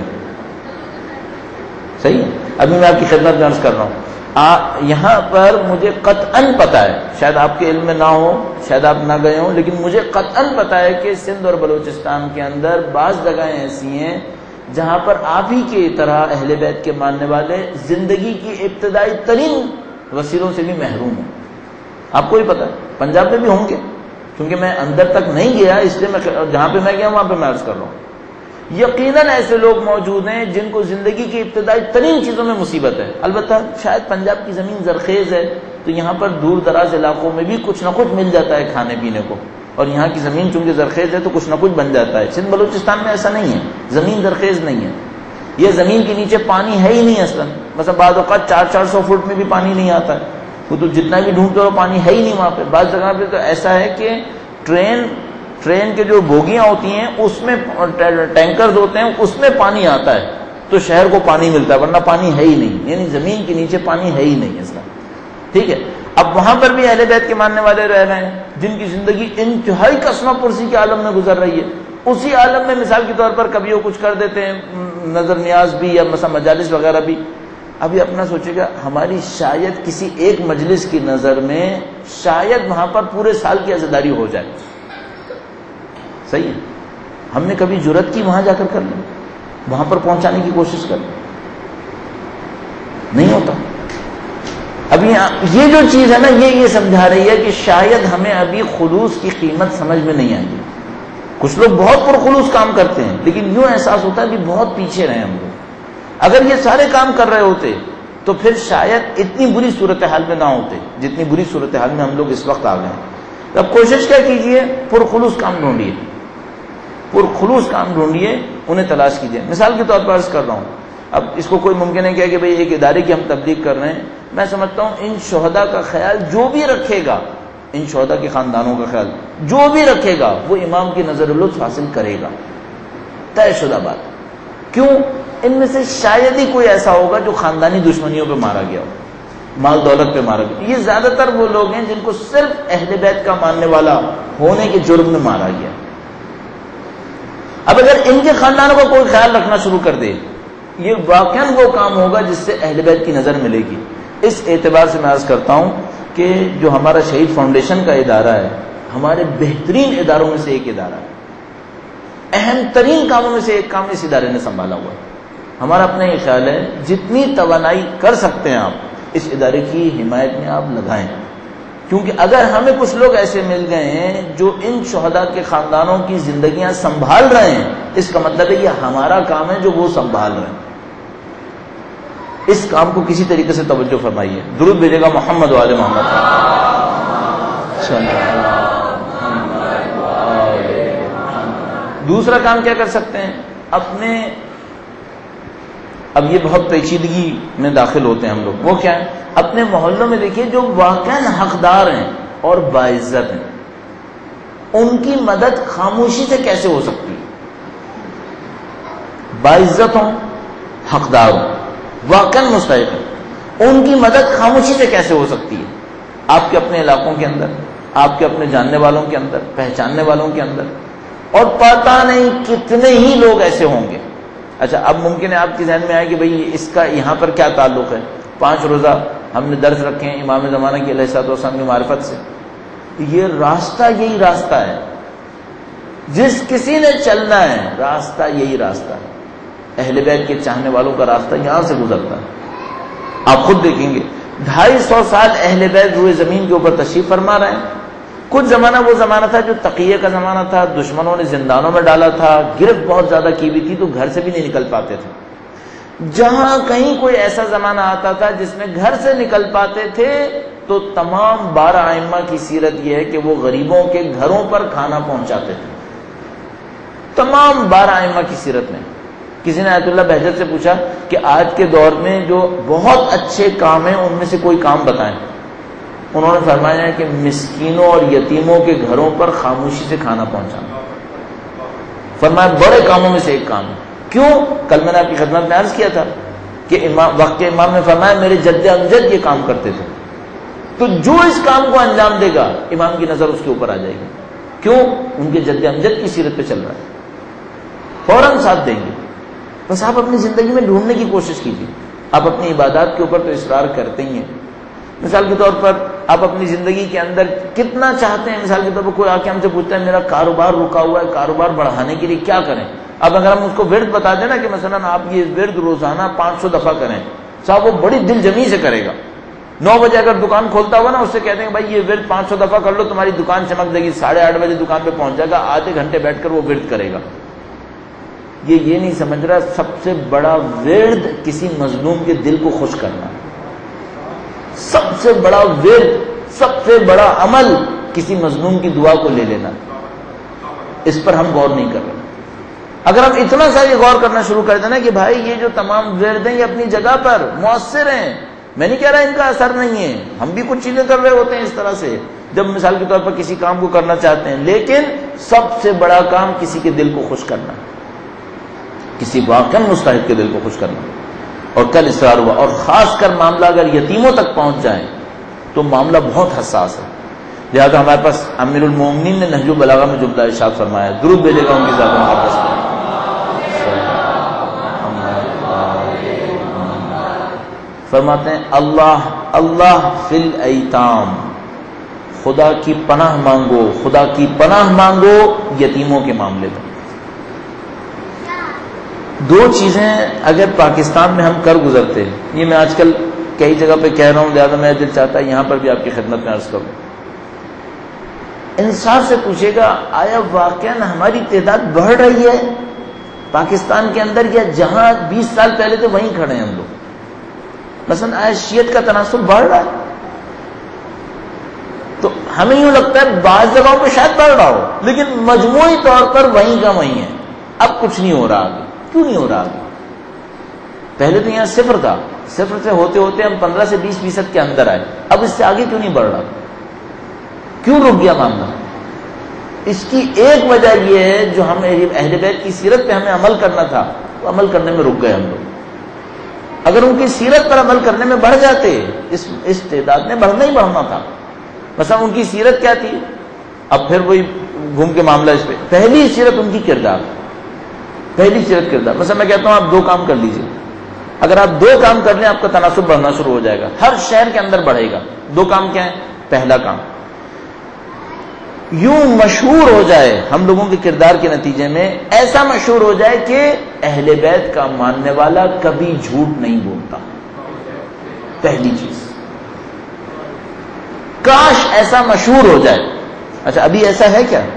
صحیح ہے. ابھی میں آپ کی خدمت میں عرض کر رہا ہوں، آ, یہاں پر مجھے قطعاً پتا ہے، شاید آپ کے علم میں نہ ہو، شاید آپ نہ گئے ہوں، لیکن مجھے قطعاً پتا ہے کہ سندھ اور بلوچستان کے اندر بعض جگہیں ایسی ہیں جہاں پر آپ ہی کی طرح اہل بیت کے ماننے والے زندگی کی ابتدائی ترین وسیلوں سے بھی محروم ہیں. آپ کو ہی پتا ہے، پنجاب میں بھی ہوں گے، کیونکہ میں اندر تک نہیں گیا، اس لیے میں جہاں پہ میں گیا وہاں پہ میں عرض کر رہا ہوں. یقیناً ایسے لوگ موجود ہیں جن کو زندگی کی ابتدائی ترین چیزوں میں مصیبت ہے. البتہ شاید پنجاب کی زمین زرخیز ہے تو یہاں پر دور دراز علاقوں میں بھی کچھ نہ کچھ مل جاتا ہے کھانے پینے کو، اور یہاں کی زمین چونکہ زرخیز ہے تو کچھ نہ کچھ بن جاتا ہے. سندھ بلوچستان میں ایسا نہیں ہے، زمین زرخیز نہیں ہے، یہ زمین کے نیچے پانی ہے ہی نہیں اصلا. مثلا بعض اوقات چار چار سو فٹ میں بھی پانی نہیں آتا ہے، وہ تو جتنا بھی ڈھونڈتے ہو پانی ہے ہی نہیں وہاں پہ. بعض جگہ پہ تو ایسا ہے کہ ٹرین ٹرین کے جو بوگیاں ہوتی ہیں اس میں ٹینکرز ہوتے ہیں، اس میں پانی آتا ہے تو شہر کو پانی ملتا ہے، ورنہ پانی ہے ہی نہیں، یعنی زمین کے نیچے پانی ہے ہی نہیں ایسا. ٹھیک ہے. اب وہاں پر بھی اہل بیت کے ماننے والے رہ رہے ہیں جن کی زندگی انتہائی کسمہ پرسی کے عالم میں گزر رہی ہے. اسی عالم میں مثال کے طور پر کبھی وہ کچھ کر دیتے ہیں، نظر نیاز بھی یا مثلا مجالس وغیرہ بھی. ابھی اپنا سوچے گا، ہماری شاید کسی ایک مجلس کی نظر میں شاید وہاں پر پورے سال کی عزاداری ہو جائے. صحیح ہے. ہم نے کبھی جرأت کی وہاں جا کر کر لیں، وہاں پر پہنچانے کی کوشش کر لیں، نہیں ہوتا. ابھی یہ جو چیز ہے نا، یہ یہ سمجھا رہی ہے کہ شاید ہمیں ابھی خلوص کی قیمت سمجھ میں نہیں آئی. کچھ لوگ بہت پرخلوص کام کرتے ہیں لیکن یوں احساس ہوتا ہے کہ بہت پیچھے رہے ہم لوگ. اگر یہ سارے کام کر رہے ہوتے تو پھر شاید اتنی بری صورتحال میں نہ ہوتے جتنی بری صورتحال میں ہم لوگ اس وقت آ گئے ہیں. اب کوشش کیا کیجئے، پرخلوص کام ڈھونڈیے، پرخلوص کام ڈھونڈیے، انہیں تلاش کیجئے. مثال کے طور پر عرض کر رہا ہوں، اب اس کو کوئی ممکن ہے کیا کہ بھئی ایک ادارے کی ہم تبلیغ کر رہے ہیں. میں سمجھتا ہوں ان شہداء کا خیال جو بھی رکھے گا، ان شہداء کے خاندانوں کا خیال جو بھی رکھے گا، وہ امام کی نظر لطف حاصل کرے گا، طے شدہ بات. کیوں؟ ان میں سے شاید ہی کوئی ایسا ہوگا جو خاندانی دشمنیوں پہ مارا گیا ہو، مال دولت پہ مارا گیا. یہ زیادہ تر وہ لوگ ہیں جن کو صرف اہل بیت کا ماننے والا ہونے کے جرم میں مارا گیا. اب اگر ان کے خاندانوں کا کوئی خیال رکھنا شروع کر دے، یہ واقعاً وہ کام ہوگا جس سے اہل بیت کی نظر ملے گی. اس اعتبار سے میں عرض کرتا ہوں کہ جو ہمارا شہید فاؤنڈیشن کا ادارہ ہے، ہمارے بہترین اداروں میں سے ایک ادارہ ہے. اہم ترین کاموں میں سے ایک کام اس ادارے نے سنبھالا ہوا ہے. ہمارا اپنا یہ خیال ہے جتنی توانائی کر سکتے ہیں آپ اس ادارے کی حمایت میں آپ لگائیں، کیونکہ اگر ہمیں کچھ لوگ ایسے مل گئے ہیں جو ان شہداء کے خاندانوں کی زندگیاں سنبھال رہے ہیں، اس کا مطلب ہے یہ ہمارا کام ہے جو وہ سنبھال رہے ہیں. اس کام کو کسی طریقے سے توجہ فرمائیے. درود بھیجے گا محمد و آل محمد. دوسرا کام کیا کر سکتے ہیں؟ اپنے، اب یہ بہت پیچیدگی میں داخل ہوتے ہیں ہم لوگ. وہ کیا ہے؟ اپنے محلوں میں دیکھیے جو واقعاً حقدار ہیں اور باعزت ہیں، ان کی مدد خاموشی سے کیسے ہو سکتی ہے؟ باعزت ہوں، حقدار ہوں، واقعاً مستحق ہے، ان کی مدد خاموشی سے کیسے ہو سکتی ہے؟ آپ کے اپنے علاقوں کے اندر، آپ کے اپنے جاننے والوں کے اندر، پہچاننے والوں کے اندر، اور پتہ نہیں کتنے ہی لوگ ایسے ہوں گے. اچھا، اب ممکن ہے آپ کے ذہن میں آئے کہ بھئی اس کا یہاں پر کیا تعلق ہے؟ پانچ روزہ ہم نے درس رکھے ہیں امام زمانہ کی علیہ الصلوۃ والسلام کی معرفت سے. یہ راستہ یہی راستہ ہے، جس کسی نے چلنا ہے راستہ یہی راستہ ہے. اہل بیت کے چاہنے والوں کا راستہ یہاں سے گزرتا ہے. آپ خود دیکھیں گے ڈھائی سو سال اہل بیت روئے زمین کے اوپر تشریف فرما رہے ہیں. کچھ زمانہ وہ زمانہ تھا جو تقیہ کا زمانہ تھا، دشمنوں نے زندانوں میں ڈالا تھا، گرفت بہت زیادہ کی ہوئی تھی تو گھر سے بھی نہیں نکل پاتے تھے. جہاں کہیں کوئی ایسا زمانہ آتا تھا جس میں گھر سے نکل پاتے تھے تو تمام بارہ ائمہ کی سیرت یہ ہے کہ وہ غریبوں کے گھروں پر کھانا پہنچاتے تھے. تمام بارہ ائمہ کی سیرت میں. کسی نے آیت اللہ بہجت سے پوچھا کہ آج کے دور میں جو بہت اچھے کام ہیں ان میں سے کوئی کام بتائیں. انہوں نے فرمایا کہ مسکینوں اور یتیموں کے گھروں پر خاموشی سے کھانا پہنچانا، فرمایا بڑے کاموں میں سے ایک کام ہے۔ کیوں؟ کل میں نے آپ کی خدمت میں عرض کیا تھا کہ امام وقت کے امام نے فرمایا میرے جد امجد یہ کام کرتے تھے، تو جو اس کام کو انجام دے گا امام کی نظر اس کے اوپر آ جائے گی۔ کیوں؟ ان کے جد امجد کی سیرت پہ چل رہا ہے، فوراً ساتھ دیں گے۔ بس آپ اپنی زندگی میں ڈھونڈنے کی کوشش کیجیے۔ آپ اپنی عبادات کے اوپر تو اصرار کرتے ہی ہیں، مثال کے طور پر آپ اپنی زندگی کے اندر کتنا چاہتے ہیں، مثال کے طور پر کوئی آ کے ہم سے پوچھتا ہے میرا کاروبار رکا ہوا ہے، کاروبار بڑھانے کے لیے کیا کریں؟ اب اگر ہم اس کو ورد بتا دیں نا کہ مثلا آپ یہ ورد روزانہ پانچ سو دفعہ کریں، صاحب وہ بڑی دل جمی سے کرے گا۔ نو بجے اگر دکان کھولتا ہوا نا، اس سے کہتے ہیں بھائی یہ ورد پانچ سو دفعہ کر لو تمہاری دکان چمک دے گی، ساڑھے آٹھ بجے دکان پہ پہنچ جائے گا، آدھے گھنٹے بیٹھ کر وہ ورد کرے گا۔ یہ یہ نہیں سمجھ رہا سب سے بڑا ورد کسی مظلوم کے دل کو خوش کرنا، سب سے بڑا ورد، سب سے بڑا عمل کسی مظلوم کی دعا کو لے لینا۔ اس پر ہم غور نہیں کر رہے۔ اگر ہم اتنا سا یہ غور کرنا شروع کر دیں نا کہ بھائی یہ جو تمام ورد ہیں یہ اپنی جگہ پر مؤثر ہیں، میں نہیں کہہ رہا ان کا اثر نہیں ہے، ہم بھی کچھ چیزیں کر رہے ہوتے ہیں اس طرح سے جب مثال کے طور پر کسی کام کو کرنا چاہتے ہیں، لیکن سب سے بڑا کام کسی کے دل کو خوش کرنا، کسی واقعی مستحق کے دل کو خوش کرنا۔ اور کل اصرار ہوا، اور خاص کر معاملہ اگر یتیموں تک پہنچ جائیں تو معاملہ بہت حساس ہے۔ لہذا ہمارے پاس امیر المومنین نے نہج البلاغہ میں جملہ ارشاد فرمایا، درود بھیجے گا ان کی ذات مقدس پر، فرماتے ہیں اللہ اللہ فی الایتام، خدا کی پناہ مانگو، خدا کی پناہ مانگو یتیموں کے معاملے میں۔ دو چیزیں اگر پاکستان میں ہم کر گزرتے، یہ میں آج کل کئی جگہ پہ کہہ رہا ہوں، لہذا میرا دل چاہتا ہے یہاں پر بھی آپ کی خدمت میں عرض کروں۔ انصاف سے پوچھے گا آیا واقعاً ہماری تعداد بڑھ رہی ہے پاکستان کے اندر، یا جہاں بیس سال پہلے تھے وہیں کھڑے ہیں ہم لوگ؟ مثلا آیا شیعت کا تناسب بڑھ رہا ہے؟ تو ہمیں یوں لگتا ہے بعض جگہوں پہ شاید بڑھ رہا ہو، لیکن مجموعی طور پر وہیں کا وہیں ہے۔ اب کچھ نہیں ہو رہا آگے، کیوں نہیں ہو رہا آگے؟ پہلے تو یہاں صفر تھا، صفر سے ہوتے ہوتے ہم پندرہ سے بیس فیصد کے اندر آئے، اب اس سے آگے کیوں نہیں بڑھ رہا؟ کیوں رک گیا معاملہ؟ اس کی ایک وجہ یہ ہے جو ہم اہل بیت کی سیرت پہ ہمیں عمل کرنا تھا، وہ عمل کرنے میں رک گئے ہم لوگ۔ اگر ان کی سیرت پر عمل کرنے میں بڑھ جاتے، اس اس تعداد نے بڑھنا ہی بڑھنا تھا۔ مثلا ان کی سیرت کیا تھی؟ اب پھر وہی گھوم کے معاملہ اس پہ، پہلی سیرت ان کی کردار، پہلی سیرت کردار۔ مثلا میں کہتا ہوں آپ دو کام کر لیجئے، اگر آپ دو کام کر لیں آپ کا تناسب بڑھنا شروع ہو جائے گا، ہر شہر کے اندر بڑھے گا۔ دو کام کیا ہیں؟ پہلا کام یوں مشہور ہو جائے ہم لوگوں کے کردار کے نتیجے میں، ایسا مشہور ہو جائے کہ اہل بیت کا ماننے والا کبھی جھوٹ نہیں بولتا۔ پہلی چیز، کاش ایسا مشہور ہو جائے۔ اچھا ابھی ایسا ہے کیا؟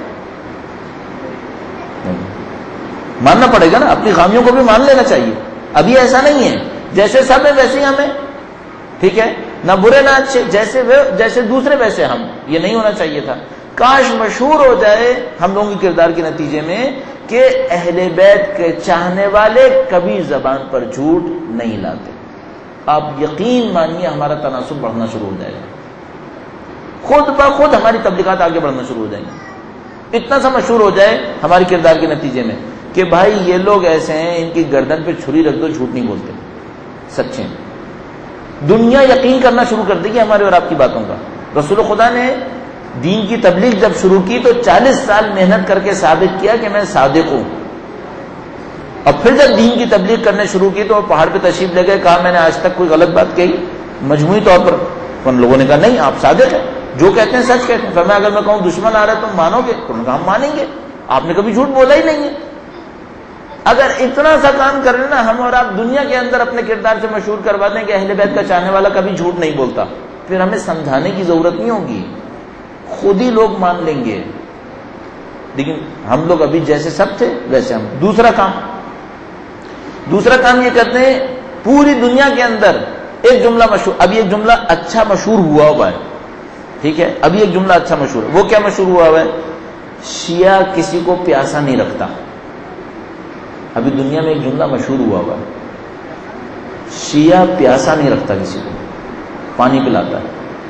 ماننا پڑے گا نا، اپنی خامیوں کو بھی مان لینا چاہیے۔ ابھی ایسا نہیں ہے، جیسے سب ہے ویسے ہی ہمیں، ٹھیک ہے، نہ برے نہ اچھے، جیسے جیسے دوسرے ویسے ہم۔ یہ نہیں ہونا چاہیے تھا۔ کاش مشہور ہو جائے ہم لوگوں کے کردار کے نتیجے میں کہ اہل بیت کے چاہنے والے کبھی زبان پر جھوٹ نہیں لاتے۔ آپ یقین مانیے ہمارا تناسب بڑھنا شروع ہو جائے گا، خود بخود ہماری تبلیغات آگے بڑھنا شروع ہو جائیں گی۔ اتنا سا مشہور ہو جائے ہمارے کردار کے نتیجے میں کہ بھائی یہ لوگ ایسے ہیں، ان کی گردن پہ چھری رکھ دو جھوٹ نہیں بولتے، سچے ہیں۔ دنیا یقین کرنا شروع کر دے گی ہمارے اور آپ کی باتوں کا۔ رسول خدا نے دین کی تبلیغ جب شروع کی تو چالیس سال محنت کر کے ثابت کیا کہ میں صادق ہوں، اور پھر جب دین کی تبلیغ کرنے شروع کی تو وہ پہاڑ پہ تشریف لے گئے، کہا میں نے آج تک کوئی غلط بات کہی؟ مجموعی طور پر ان لوگوں نے کہا نہیں آپ صادق ہیں، جو کہتے ہیں سچ کہتے ہیں۔ فرمایا اگر میں کہوں دشمن آ رہا ہے تم مانو گے؟ انہوں نے کہا ہم مانیں گے، آپ نے کبھی جھوٹ بولا ہی نہیں ہے۔ اگر اتنا سا کام کر لینا ہم اور آپ دنیا کے اندر اپنے کردار سے مشہور کروا دیں کہ اہل بیت کا چاہنے والا کبھی جھوٹ نہیں بولتا، پھر ہمیں سمجھانے کی ضرورت نہیں ہوگی، خود ہی لوگ مان لیں گے۔ لیکن ہم لوگ ابھی جیسے سب تھے ویسے ہم۔ دوسرا کام دوسرا کام یہ کرتے ہیں، پوری دنیا کے اندر ایک جملہ مشہور، ابھی ایک جملہ اچھا مشہور ہوا ہوا ہے، ٹھیک ہے، ابھی ایک جملہ اچھا مشہور ہے۔ وہ کیا مشہور ہوا ہوا ہے؟ شیعہ کسی کو پیاسا نہیں رکھتا۔ ابھی دنیا میں ایک جملہ مشہور ہوا ہوا ہے، شیعہ پیاسا نہیں رکھتا، کسی کو پانی پلاتا ہے۔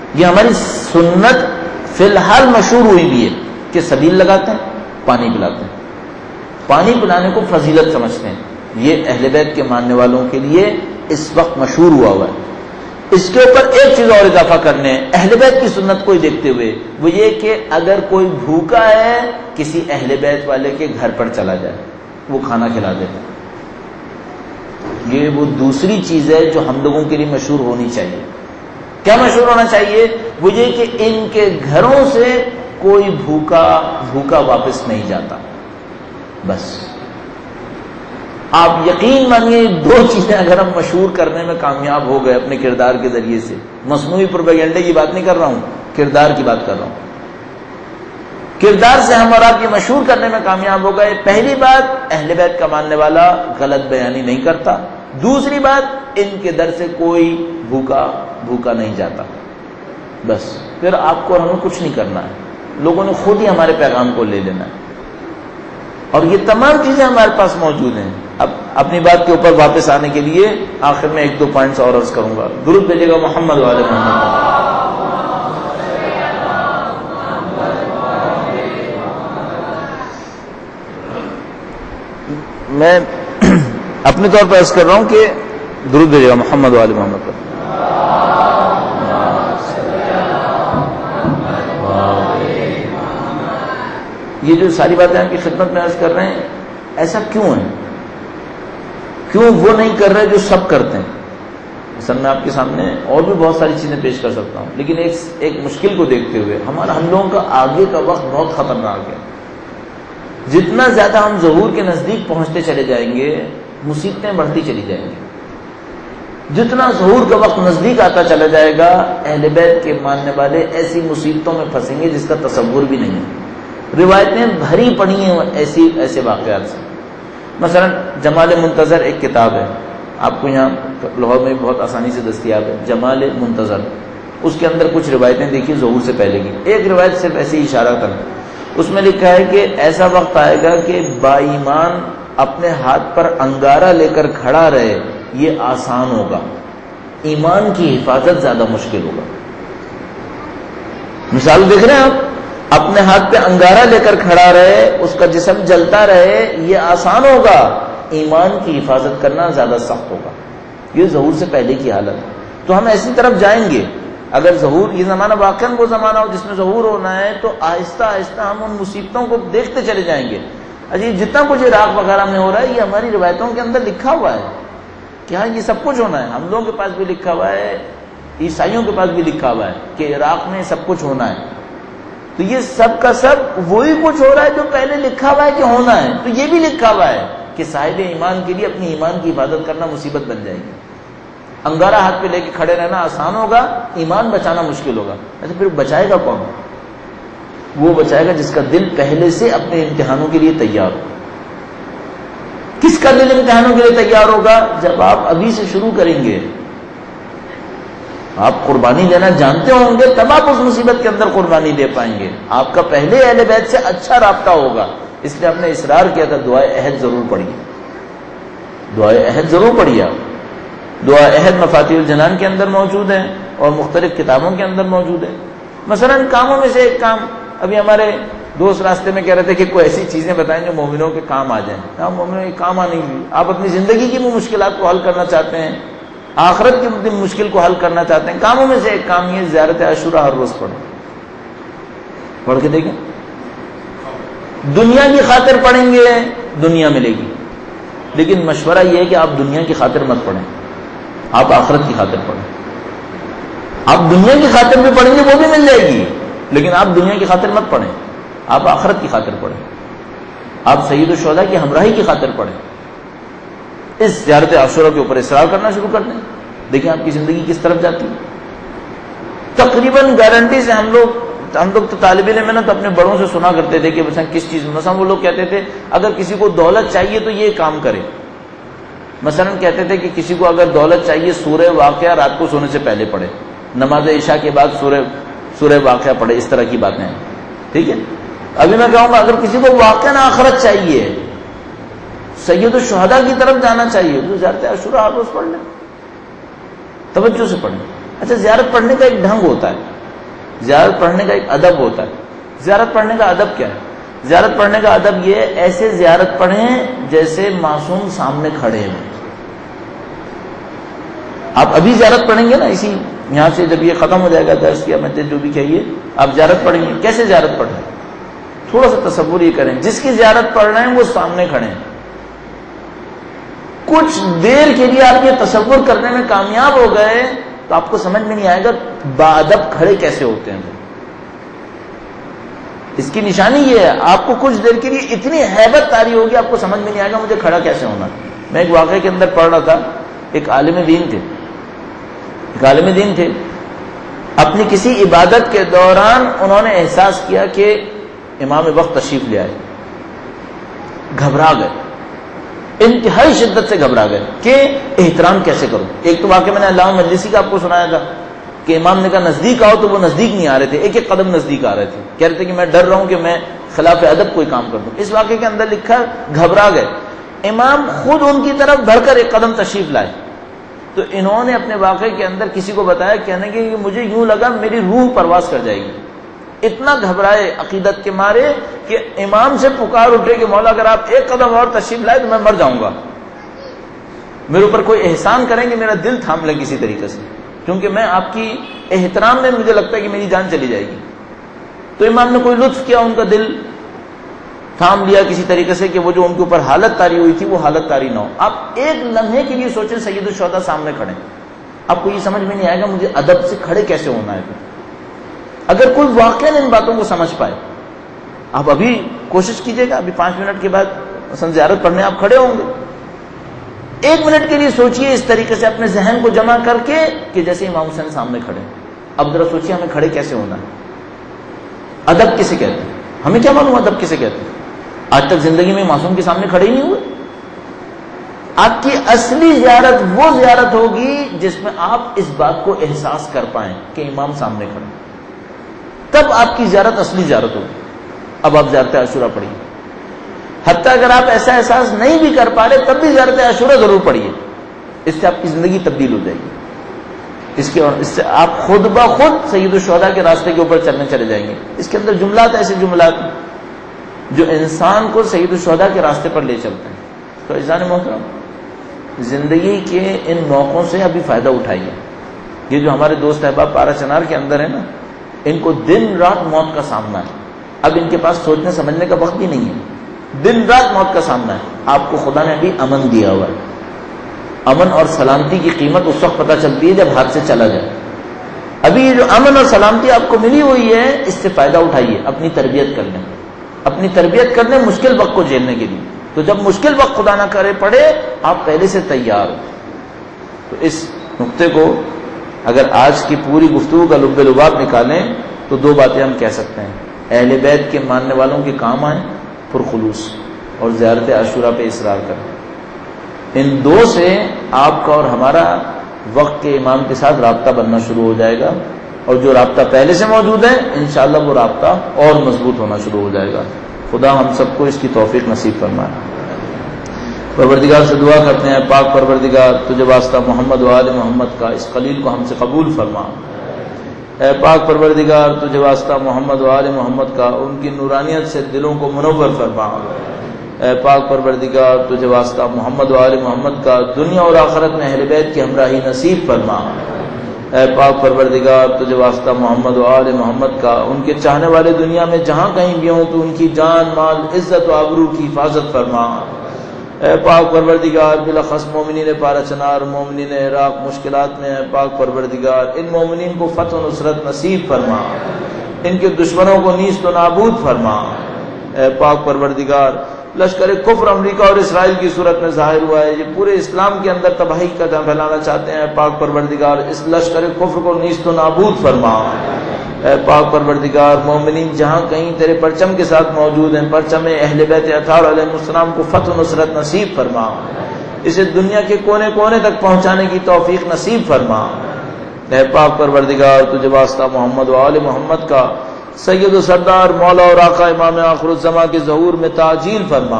یہ ہماری سنت فی الحال مشہور ہوئی بھی ہے کہ سبیل لگاتے ہیں، پانی پلاتے ہیں، پانی پلانے کو فضیلت سمجھتے ہیں. یہ اہل بیت کے ماننے والوں کے لیے اس وقت مشہور ہوا ہوا ہے. اس کے اوپر ایک چیز اور اضافہ کرنے ہیں اہل بیت کی سنت کو دیکھتے ہوئے، وہ یہ کہ اگر کوئی بھوکا ہے کسی اہل بیت والے کے گھر پر چلا جائے، وہ کھانا کھلا دیتا. یہ وہ دوسری چیز ہے جو ہم لوگوں کے لیے مشہور ہونی چاہیے. کیا مشہور ہونا چاہیے؟ وہ یہ کہ ان کے گھروں سے کوئی بھوکا بھوکا واپس نہیں جاتا. بس آپ یقین مانیے دو چیزیں اگر ہم مشہور کرنے میں کامیاب ہو گئے اپنے کردار کے ذریعے سے، مصنوعی پروپیگنڈے کی بات نہیں کر رہا ہوں، کردار کی بات کر رہا ہوں، کردار سے ہم اور آپ یہ مشہور کرنے میں کامیاب ہو گئے. پہلی بات، اہل بیت کا ماننے والا غلط بیانی نہیں کرتا. دوسری بات، ان کے در سے کوئی بھوکا بھوکا نہیں جاتا. بس پھر آپ کو اور ہمیں کچھ نہیں کرنا ہے، لوگوں نے خود ہی ہمارے پیغام کو لے لینا ہے. اور یہ تمام چیزیں ہمارے پاس موجود ہیں. اب اپنی بات کے اوپر واپس آنے کے لیے آخر میں ایک دو پوائنٹس اور عرض کروں گا. درود بھیجیے گا محمد وعلی محمد. میں اپنے طور پر عرض کر رہا ہوں کہ درود بھیجیے گا محمد وعلی محمد پر. یہ جو ساری باتیں آپ کی خدمت میں عرض کر رہے ہیں، ایسا کیوں ہے؟ کیوں وہ نہیں کر رہے جو سب کرتے ہیں؟ مثلا میں آپ کے سامنے اور بھی بہت ساری چیزیں پیش کر سکتا ہوں، لیکن ایک ایک مشکل کو دیکھتے ہوئے ہمارا ہم لوگوں کا آگے کا وقت بہت خطرناک ہے. جتنا زیادہ ہم ظہور کے نزدیک پہنچتے چلے جائیں گے مصیبتیں بڑھتی چلی جائیں گی. جتنا ظہور کا وقت نزدیک آتا چلا جائے گا اہل بیت کے ماننے والے ایسی مصیبتوں میں پھنسیں گے جس کا تصور بھی نہیں ہے. روایتیں بھری پڑی ہیں ایسی ایسے واقعات سے. مثلا جمال منتظر ایک کتاب ہے، آپ کو یہاں لاہور میں بہت آسانی سے دستیاب ہے، جمال منتظر. اس کے اندر کچھ روایتیں دیکھی ظہور سے پہلے کی. ایک روایت صرف ایسے ہی اشارہ کرنا، اس میں لکھا ہے کہ ایسا وقت آئے گا کہ با ایمان اپنے ہاتھ پر انگارہ لے کر کھڑا رہے، یہ آسان ہوگا، ایمان کی حفاظت زیادہ مشکل ہوگا. مثال دیکھ رہے ہیں آپ، اپنے ہاتھ پہ انگارہ لے کر کھڑا رہے، اس کا جسم جلتا رہے، یہ آسان ہوگا، ایمان کی حفاظت کرنا زیادہ سخت ہوگا. یہ ظہور سے پہلے کی حالت ہے. تو ہم ایسی طرف جائیں گے. اگر ظہور یہ زمانہ واقعاً وہ زمانہ ہو جس میں ظہور ہونا ہے تو آہستہ آہستہ ہم ان مصیبتوں کو دیکھتے چلے جائیں گے. اجی جتنا کچھ عراق وغیرہ میں ہو رہا ہے یہ ہماری روایتوں کے اندر لکھا ہوا ہے کہ ہاں یہ سب کچھ ہونا ہے. ہم لوگوں کے پاس بھی لکھا ہوا ہے، عیسائیوں کے پاس بھی لکھا ہوا ہے کہ عراق میں سب کچھ ہونا ہے. تو یہ سب کا سب وہی کچھ ہو رہا ہے جو پہلے لکھا ہوا ہے کہ ہونا ہے. تو یہ بھی لکھا ہوا ہے کہ صاحب ایمان کے لیے اپنی ایمان کی حفاظت کرنا مصیبت بن جائے گی. انگارہ ہاتھ پہ لے کے کھڑے رہنا آسان ہوگا، ایمان بچانا مشکل ہوگا. اچھا پھر بچائے گا کون؟ وہ بچائے گا جس کا دل پہلے سے اپنے امتحانوں کے لیے تیار ہو. کس کا دل امتحانوں کے لیے تیار ہوگا؟ جب آپ ابھی سے شروع کریں گے، آپ قربانی دینا جانتے ہوں گے تب آپ اس مصیبت کے اندر قربانی دے پائیں گے. آپ کا پہلے اہل بیت سے اچھا رابطہ ہوگا. اس لیے ہم نے اصرار کیا تھا دعائے عہد ضرور پڑھیے، دعائے عہد ضرور پڑھیے. آپ دعا عہد مفاتیح الجنان کے اندر موجود ہے اور مختلف کتابوں کے اندر موجود ہے. مثلا کاموں میں سے ایک کام، ابھی ہمارے دوست راستے میں کہہ رہے تھے کہ کوئی ایسی چیزیں بتائیں جو مومنوں کے کام آ جائیں. ہاں مومنوں کے کام آنے کی، آپ اپنی زندگی کی بھی مشکلات کو حل کرنا چاہتے ہیں، آخرت کی مشکل کو حل کرنا چاہتے ہیں، کاموں میں سے ایک کام یہ زیارت عاشورہ ہر روز پڑھیں. پڑھ کے دیکھیں. دنیا کی خاطر پڑھیں گے دنیا ملے گی، لیکن مشورہ یہ ہے کہ آپ دنیا کی خاطر مت پڑھیں، آپ آخرت کی خاطر پڑھیں. آپ دنیا کی خاطر بھی پڑھیں گے وہ بھی مل جائے گی، لیکن آپ دنیا کی خاطر مت پڑھیں، آپ آخرت کی خاطر پڑھیں. آپ سید الشہداء کی ہمراہی کی خاطر پڑھیں. اس زیارت عاشورہ کے اوپر اصرار کرنا شروع کر دیں. دیکھیں آپ کی زندگی کس طرف جاتی ہے. تقریباً گارنٹی سے ہم لوگ ہم لوگ تو طالب علم میں نا تو اپنے بڑوں سے سنا کرتے تھے کہ مثلا کس چیز میں، مثلا وہ لوگ کہتے تھے اگر کسی کو دولت چاہیے تو یہ کام کرے. مثلا کہتے تھے کہ کسی کو اگر دولت چاہیے سورہ واقعہ رات کو سونے سے پہلے پڑھے، نماز عشاء کے بعد سورہ سورہ واقعہ پڑھے. اس طرح کی باتیں ہیں. ٹھیک ہے. ابھی میں کہوں گا اگر کسی کو واقعہ آخرت چاہیے، سید الشہداء کی طرف جانا چاہیے تو زیارت عاشورہ ہر روز پڑھ لیں، توجہ سے پڑھیں. اچھا زیارت پڑھنے کا ایک ڈھنگ ہوتا ہے. زیارت پڑھنے کا ایک ادب ہوتا ہے. زیارت پڑھنے کا ادب کیا ہے؟ زیارت پڑھنے کا ادب یہ ایسے زیارت پڑھیں جیسے معصوم سامنے کھڑے ہیں. آپ ابھی زیارت پڑھیں گے نا، اسی یہاں سے جب یہ ختم ہو جائے گا درس کیا میں جو بھی کہیے، آپ زیارت پڑھیں گے. کیسے زیارت پڑھیں؟ تھوڑا سا تصور یہ کریں، جس کی زیارت پڑھ رہے ہیں وہ سامنے کھڑے ہیں. کچھ دیر کے لیے آپ یہ تصور کرنے میں کامیاب ہو گئے تو آپ کو سمجھ میں نہیں آئے گا باادب کھڑے کیسے ہوتے ہیں. اس کی نشانی یہ ہے، آپ کو کچھ دیر کے لیے اتنی ہیبت طاری ہوگی آپ کو سمجھ میں نہیں آئے گا مجھے کھڑا کیسے ہونا. میں ایک واقعے کے اندر پڑھ رہا تھا، ایک عالم دین تھے ایک عالم دین تھے اپنی کسی عبادت کے دوران انہوں نے احساس کیا کہ امام وقت تشریف لے آئے. گھبرا گئے، انتہائی شدت سے گھبرا گئے کہ احترام کیسے کروں. ایک تو واقعہ میں نے علامہ مجلسی کا آپ کو سنایا تھا کہ امام نے کہا نزدیک آؤ تو وہ نزدیک نہیں آ رہے تھے، ایک ایک قدم نزدیک آ رہے تھے، کہہ رہے تھے کہ میں ڈر رہا ہوں کہ میں خلاف ادب کوئی کام کر دوں. اس واقعے کے اندر لکھا گھبرا گئے. امام خود ان کی طرف بڑھ کر ایک قدم تشریف لائے تو انہوں نے اپنے واقعے کے اندر کسی کو بتایا، کہنے کہ مجھے یوں لگا میری روح پرواز کر جائے گی. اتنا گھبرائے عقیدت کے مارے کہ امام سے پکار اٹھے کہ مولا اگر آپ ایک قدم اور تشریف لائے تو میں مر جاؤں گا، میرے اوپر کوئی احسان کریں کہ میرا دل تھام لے کسی طریقے سے، کیونکہ میں آپ کی احترام میں مجھے لگتا ہے کہ میری جان چلی جائے گی. تو امام نے کوئی لطف کیا، ان کا دل تھام لیا کسی طریقے سے کہ وہ جو ان کے اوپر حالت طاری ہوئی تھی وہ حالت طاری نہ ہو. آپ ایک لمحے کے لیے سوچیں سید الشہداء سامنے کھڑے، آپ کو یہ سمجھ میں نہیں آئے گا مجھے ادب سے کھڑے کیسے ہونا ہے. اگر کوئی واقعا ان باتوں کو سمجھ پائے، آپ ابھی کوشش کیجئے گا، ابھی پانچ منٹ کے بعد مثلا زیارت پڑھنے آپ کھڑے ہوں گے، ایک منٹ کے لیے سوچئے اس طریقے سے اپنے ذہن کو جمع کر کے کہ جیسے امام حسین سامنے کھڑے. اب ذرا سوچئے ہمیں کھڑے کیسے ہونا ہے. ادب کسے کہتے ہیں؟ ہمیں کیا معلوم ادب کسے کہتے ہیں؟ آج تک زندگی میں معصوم کے سامنے کھڑے ہی نہیں ہوئے. آپ کی اصلی زیارت وہ زیارت ہوگی جس میں آپ اس بات کو احساس کر پائیں کہ امام سامنے کھڑے، تب آپ کی زیارت اصلی زیارت ہوگی. اب آپ زیارت عاشورہ پڑھیے، حتیٰ اگر آپ ایسا احساس نہیں بھی کر پا رہے تب بھی زیارت عاشورہ ضرور پڑھیے. اس سے آپ کی زندگی تبدیل ہو جائے گی. اس کے اس سے آپ خود بخود سید الشہداء کے راستے کے اوپر چلنے چلے جائیں گے. اس کے اندر جملات ایسے جملات جو انسان کو سید الشہداء کے راستے پر لے چلتے ہیں. تو عزیزان محترم، زندگی کے ان موقعوں سے ابھی فائدہ اٹھائیے. یہ جو ہمارے دوست احباب پارا چنار کے اندر ہے نا، ان کو دن رات موت کا سامنا ہے. اب ان کے پاس سوچنے سمجھنے کا وقت بھی نہیں ہے، دن رات موت کا سامنا ہے. آپ کو خدا نے ابھی امن دیا ہوا ہے. امن اور سلامتی کی قیمت اس وقت پتہ چلتی ہے جب ہاتھ سے چلا جائے. ابھی یہ جو امن اور سلامتی آپ کو ملی ہوئی ہے اس سے فائدہ اٹھائیے، اپنی تربیت کر لیں اپنی تربیت کر لیں مشکل وقت کو جھیلنے کے لیے. تو جب مشکل وقت خدا نہ کرے پڑے آپ پہلے سے تیار ہو. تو اس نقطے کو اگر آج کی پوری گفتگو کا لب لباب نکالیں تو دو باتیں ہم کہہ سکتے ہیں: اہل بیت کے ماننے والوں کے کام آئیں پرخلوص، اور زیارت عاشورہ پہ اصرار کریں. ان دو سے آپ کا اور ہمارا وقت کے امام کے ساتھ رابطہ بننا شروع ہو جائے گا، اور جو رابطہ پہلے سے موجود ہے انشاءاللہ وہ رابطہ اور مضبوط ہونا شروع ہو جائے گا. خدا ہم سب کو اس کی توفیق نصیب فرمائے. پروردگار سے دعا کرتے ہیں، پاک پروردگار تجھے واسطہ محمد و آل محمد کا اس قلیل کو ہم سے قبول فرما. اے پاک پروردگار تجھے واسطہ محمد و آل محمد کا ان کی نورانیت سے دلوں کو منور فرما. اے پاک پروردگار تجھے واسطہ محمد و آل محمد کا دنیا اور آخرت میں اہل بیت کی ہمراہی نصیب فرما. اے پاک پروردگار تجھے واسطہ محمد و آل محمد کا ان کے چاہنے والے دنیا میں جہاں کہیں بھی ہوں تو ان کی جان مال عزت و آبرو کی حفاظت فرما. اے پاک پروردگار بالاخص مومنین پارا چنار، مومنین عراق مشکلات میں، اے پاک پروردگار ان مومنین کو فتح و نصرت نصیب فرما، ان کے دشمنوں کو نیست و نابود فرما. اے پاک پروردگار لشکر کفر امریکہ اور اسرائیل کی صورت میں ظاہر ہوا ہے، یہ پورے اسلام کے اندر تباہی کا پھیلانا چاہتے ہیں. پاک پروردگار اس لشکر کفر کو نیست و نابود فرما. اے پاک پروردگار مومنین جہاں کہیں تیرے پرچم کے ساتھ موجود ہیں، پرچم اہل بیت اطہار علیہ السلام کو فتح و نصرت نصیب فرما، اسے دنیا کے کونے کونے تک پہنچانے کی توفیق نصیب فرما. اے پاک پروردگار تجھے واسطہ محمد و آل محمد کا سید و سردار مولا اور آقا امام آخر الزماں کے ظہور میں تعجیل فرما.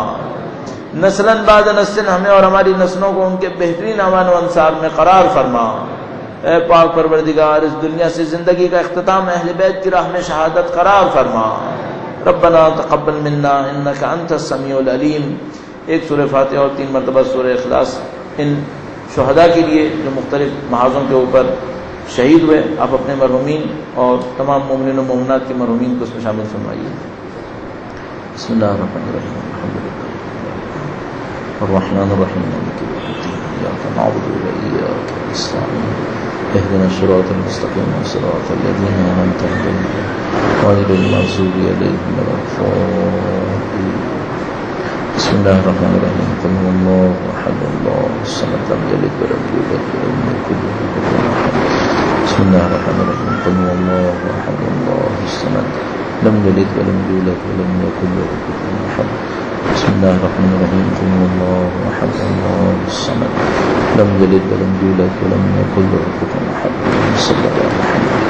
نسلاً بعد نسل ہمیں اور ہماری نسلوں کو ان کے بہترین امان و انصار میں قرار فرما. اے پاک پروردگار اس دنیا سے زندگی کا اختتام اہل بیت کی راہ میں شہادت قرار فرما. ربنا تقبل منا انک انت السمیع العلیم. ایک سورہ فاتحہ اور تین مرتبہ سورہ اخلاص ان شہداء کے لیے جو مختلف محاذوں کے اوپر شہید ہوئے. آپ اپنے مرحومین اور تمام مومنین و مومنات کے مرحومین کو اس میں شامل فرمائیے. بسم اللہ الرحمن الرحیم الحمد للہ الرحمن الرحیم مالک یوم الدین ایاک نعبد و ایاک نستعین اهدنا الصراط المستقیم صراط الذین انعمت علیہم غیر المغضوب علیہم ولا الضالین. بسم اللہ الرحمن الرحیم قل هو اللہ احد اللہ الصمد لم یلد ولم یولد ولم یکن له کفوا احد. بسم اللہ الرحمن الرحیم قل هو اللہ احد اللہ الصمد لم یلد ولم یولد ولم یکن له کفوا احد. بسم اللہ الرحمن الرحیم قل هو اللہ احد اللہ الصمد لم یلد ولم یولد ولم یکن له کفوا احد. صلی اللہ علیہ وسلم.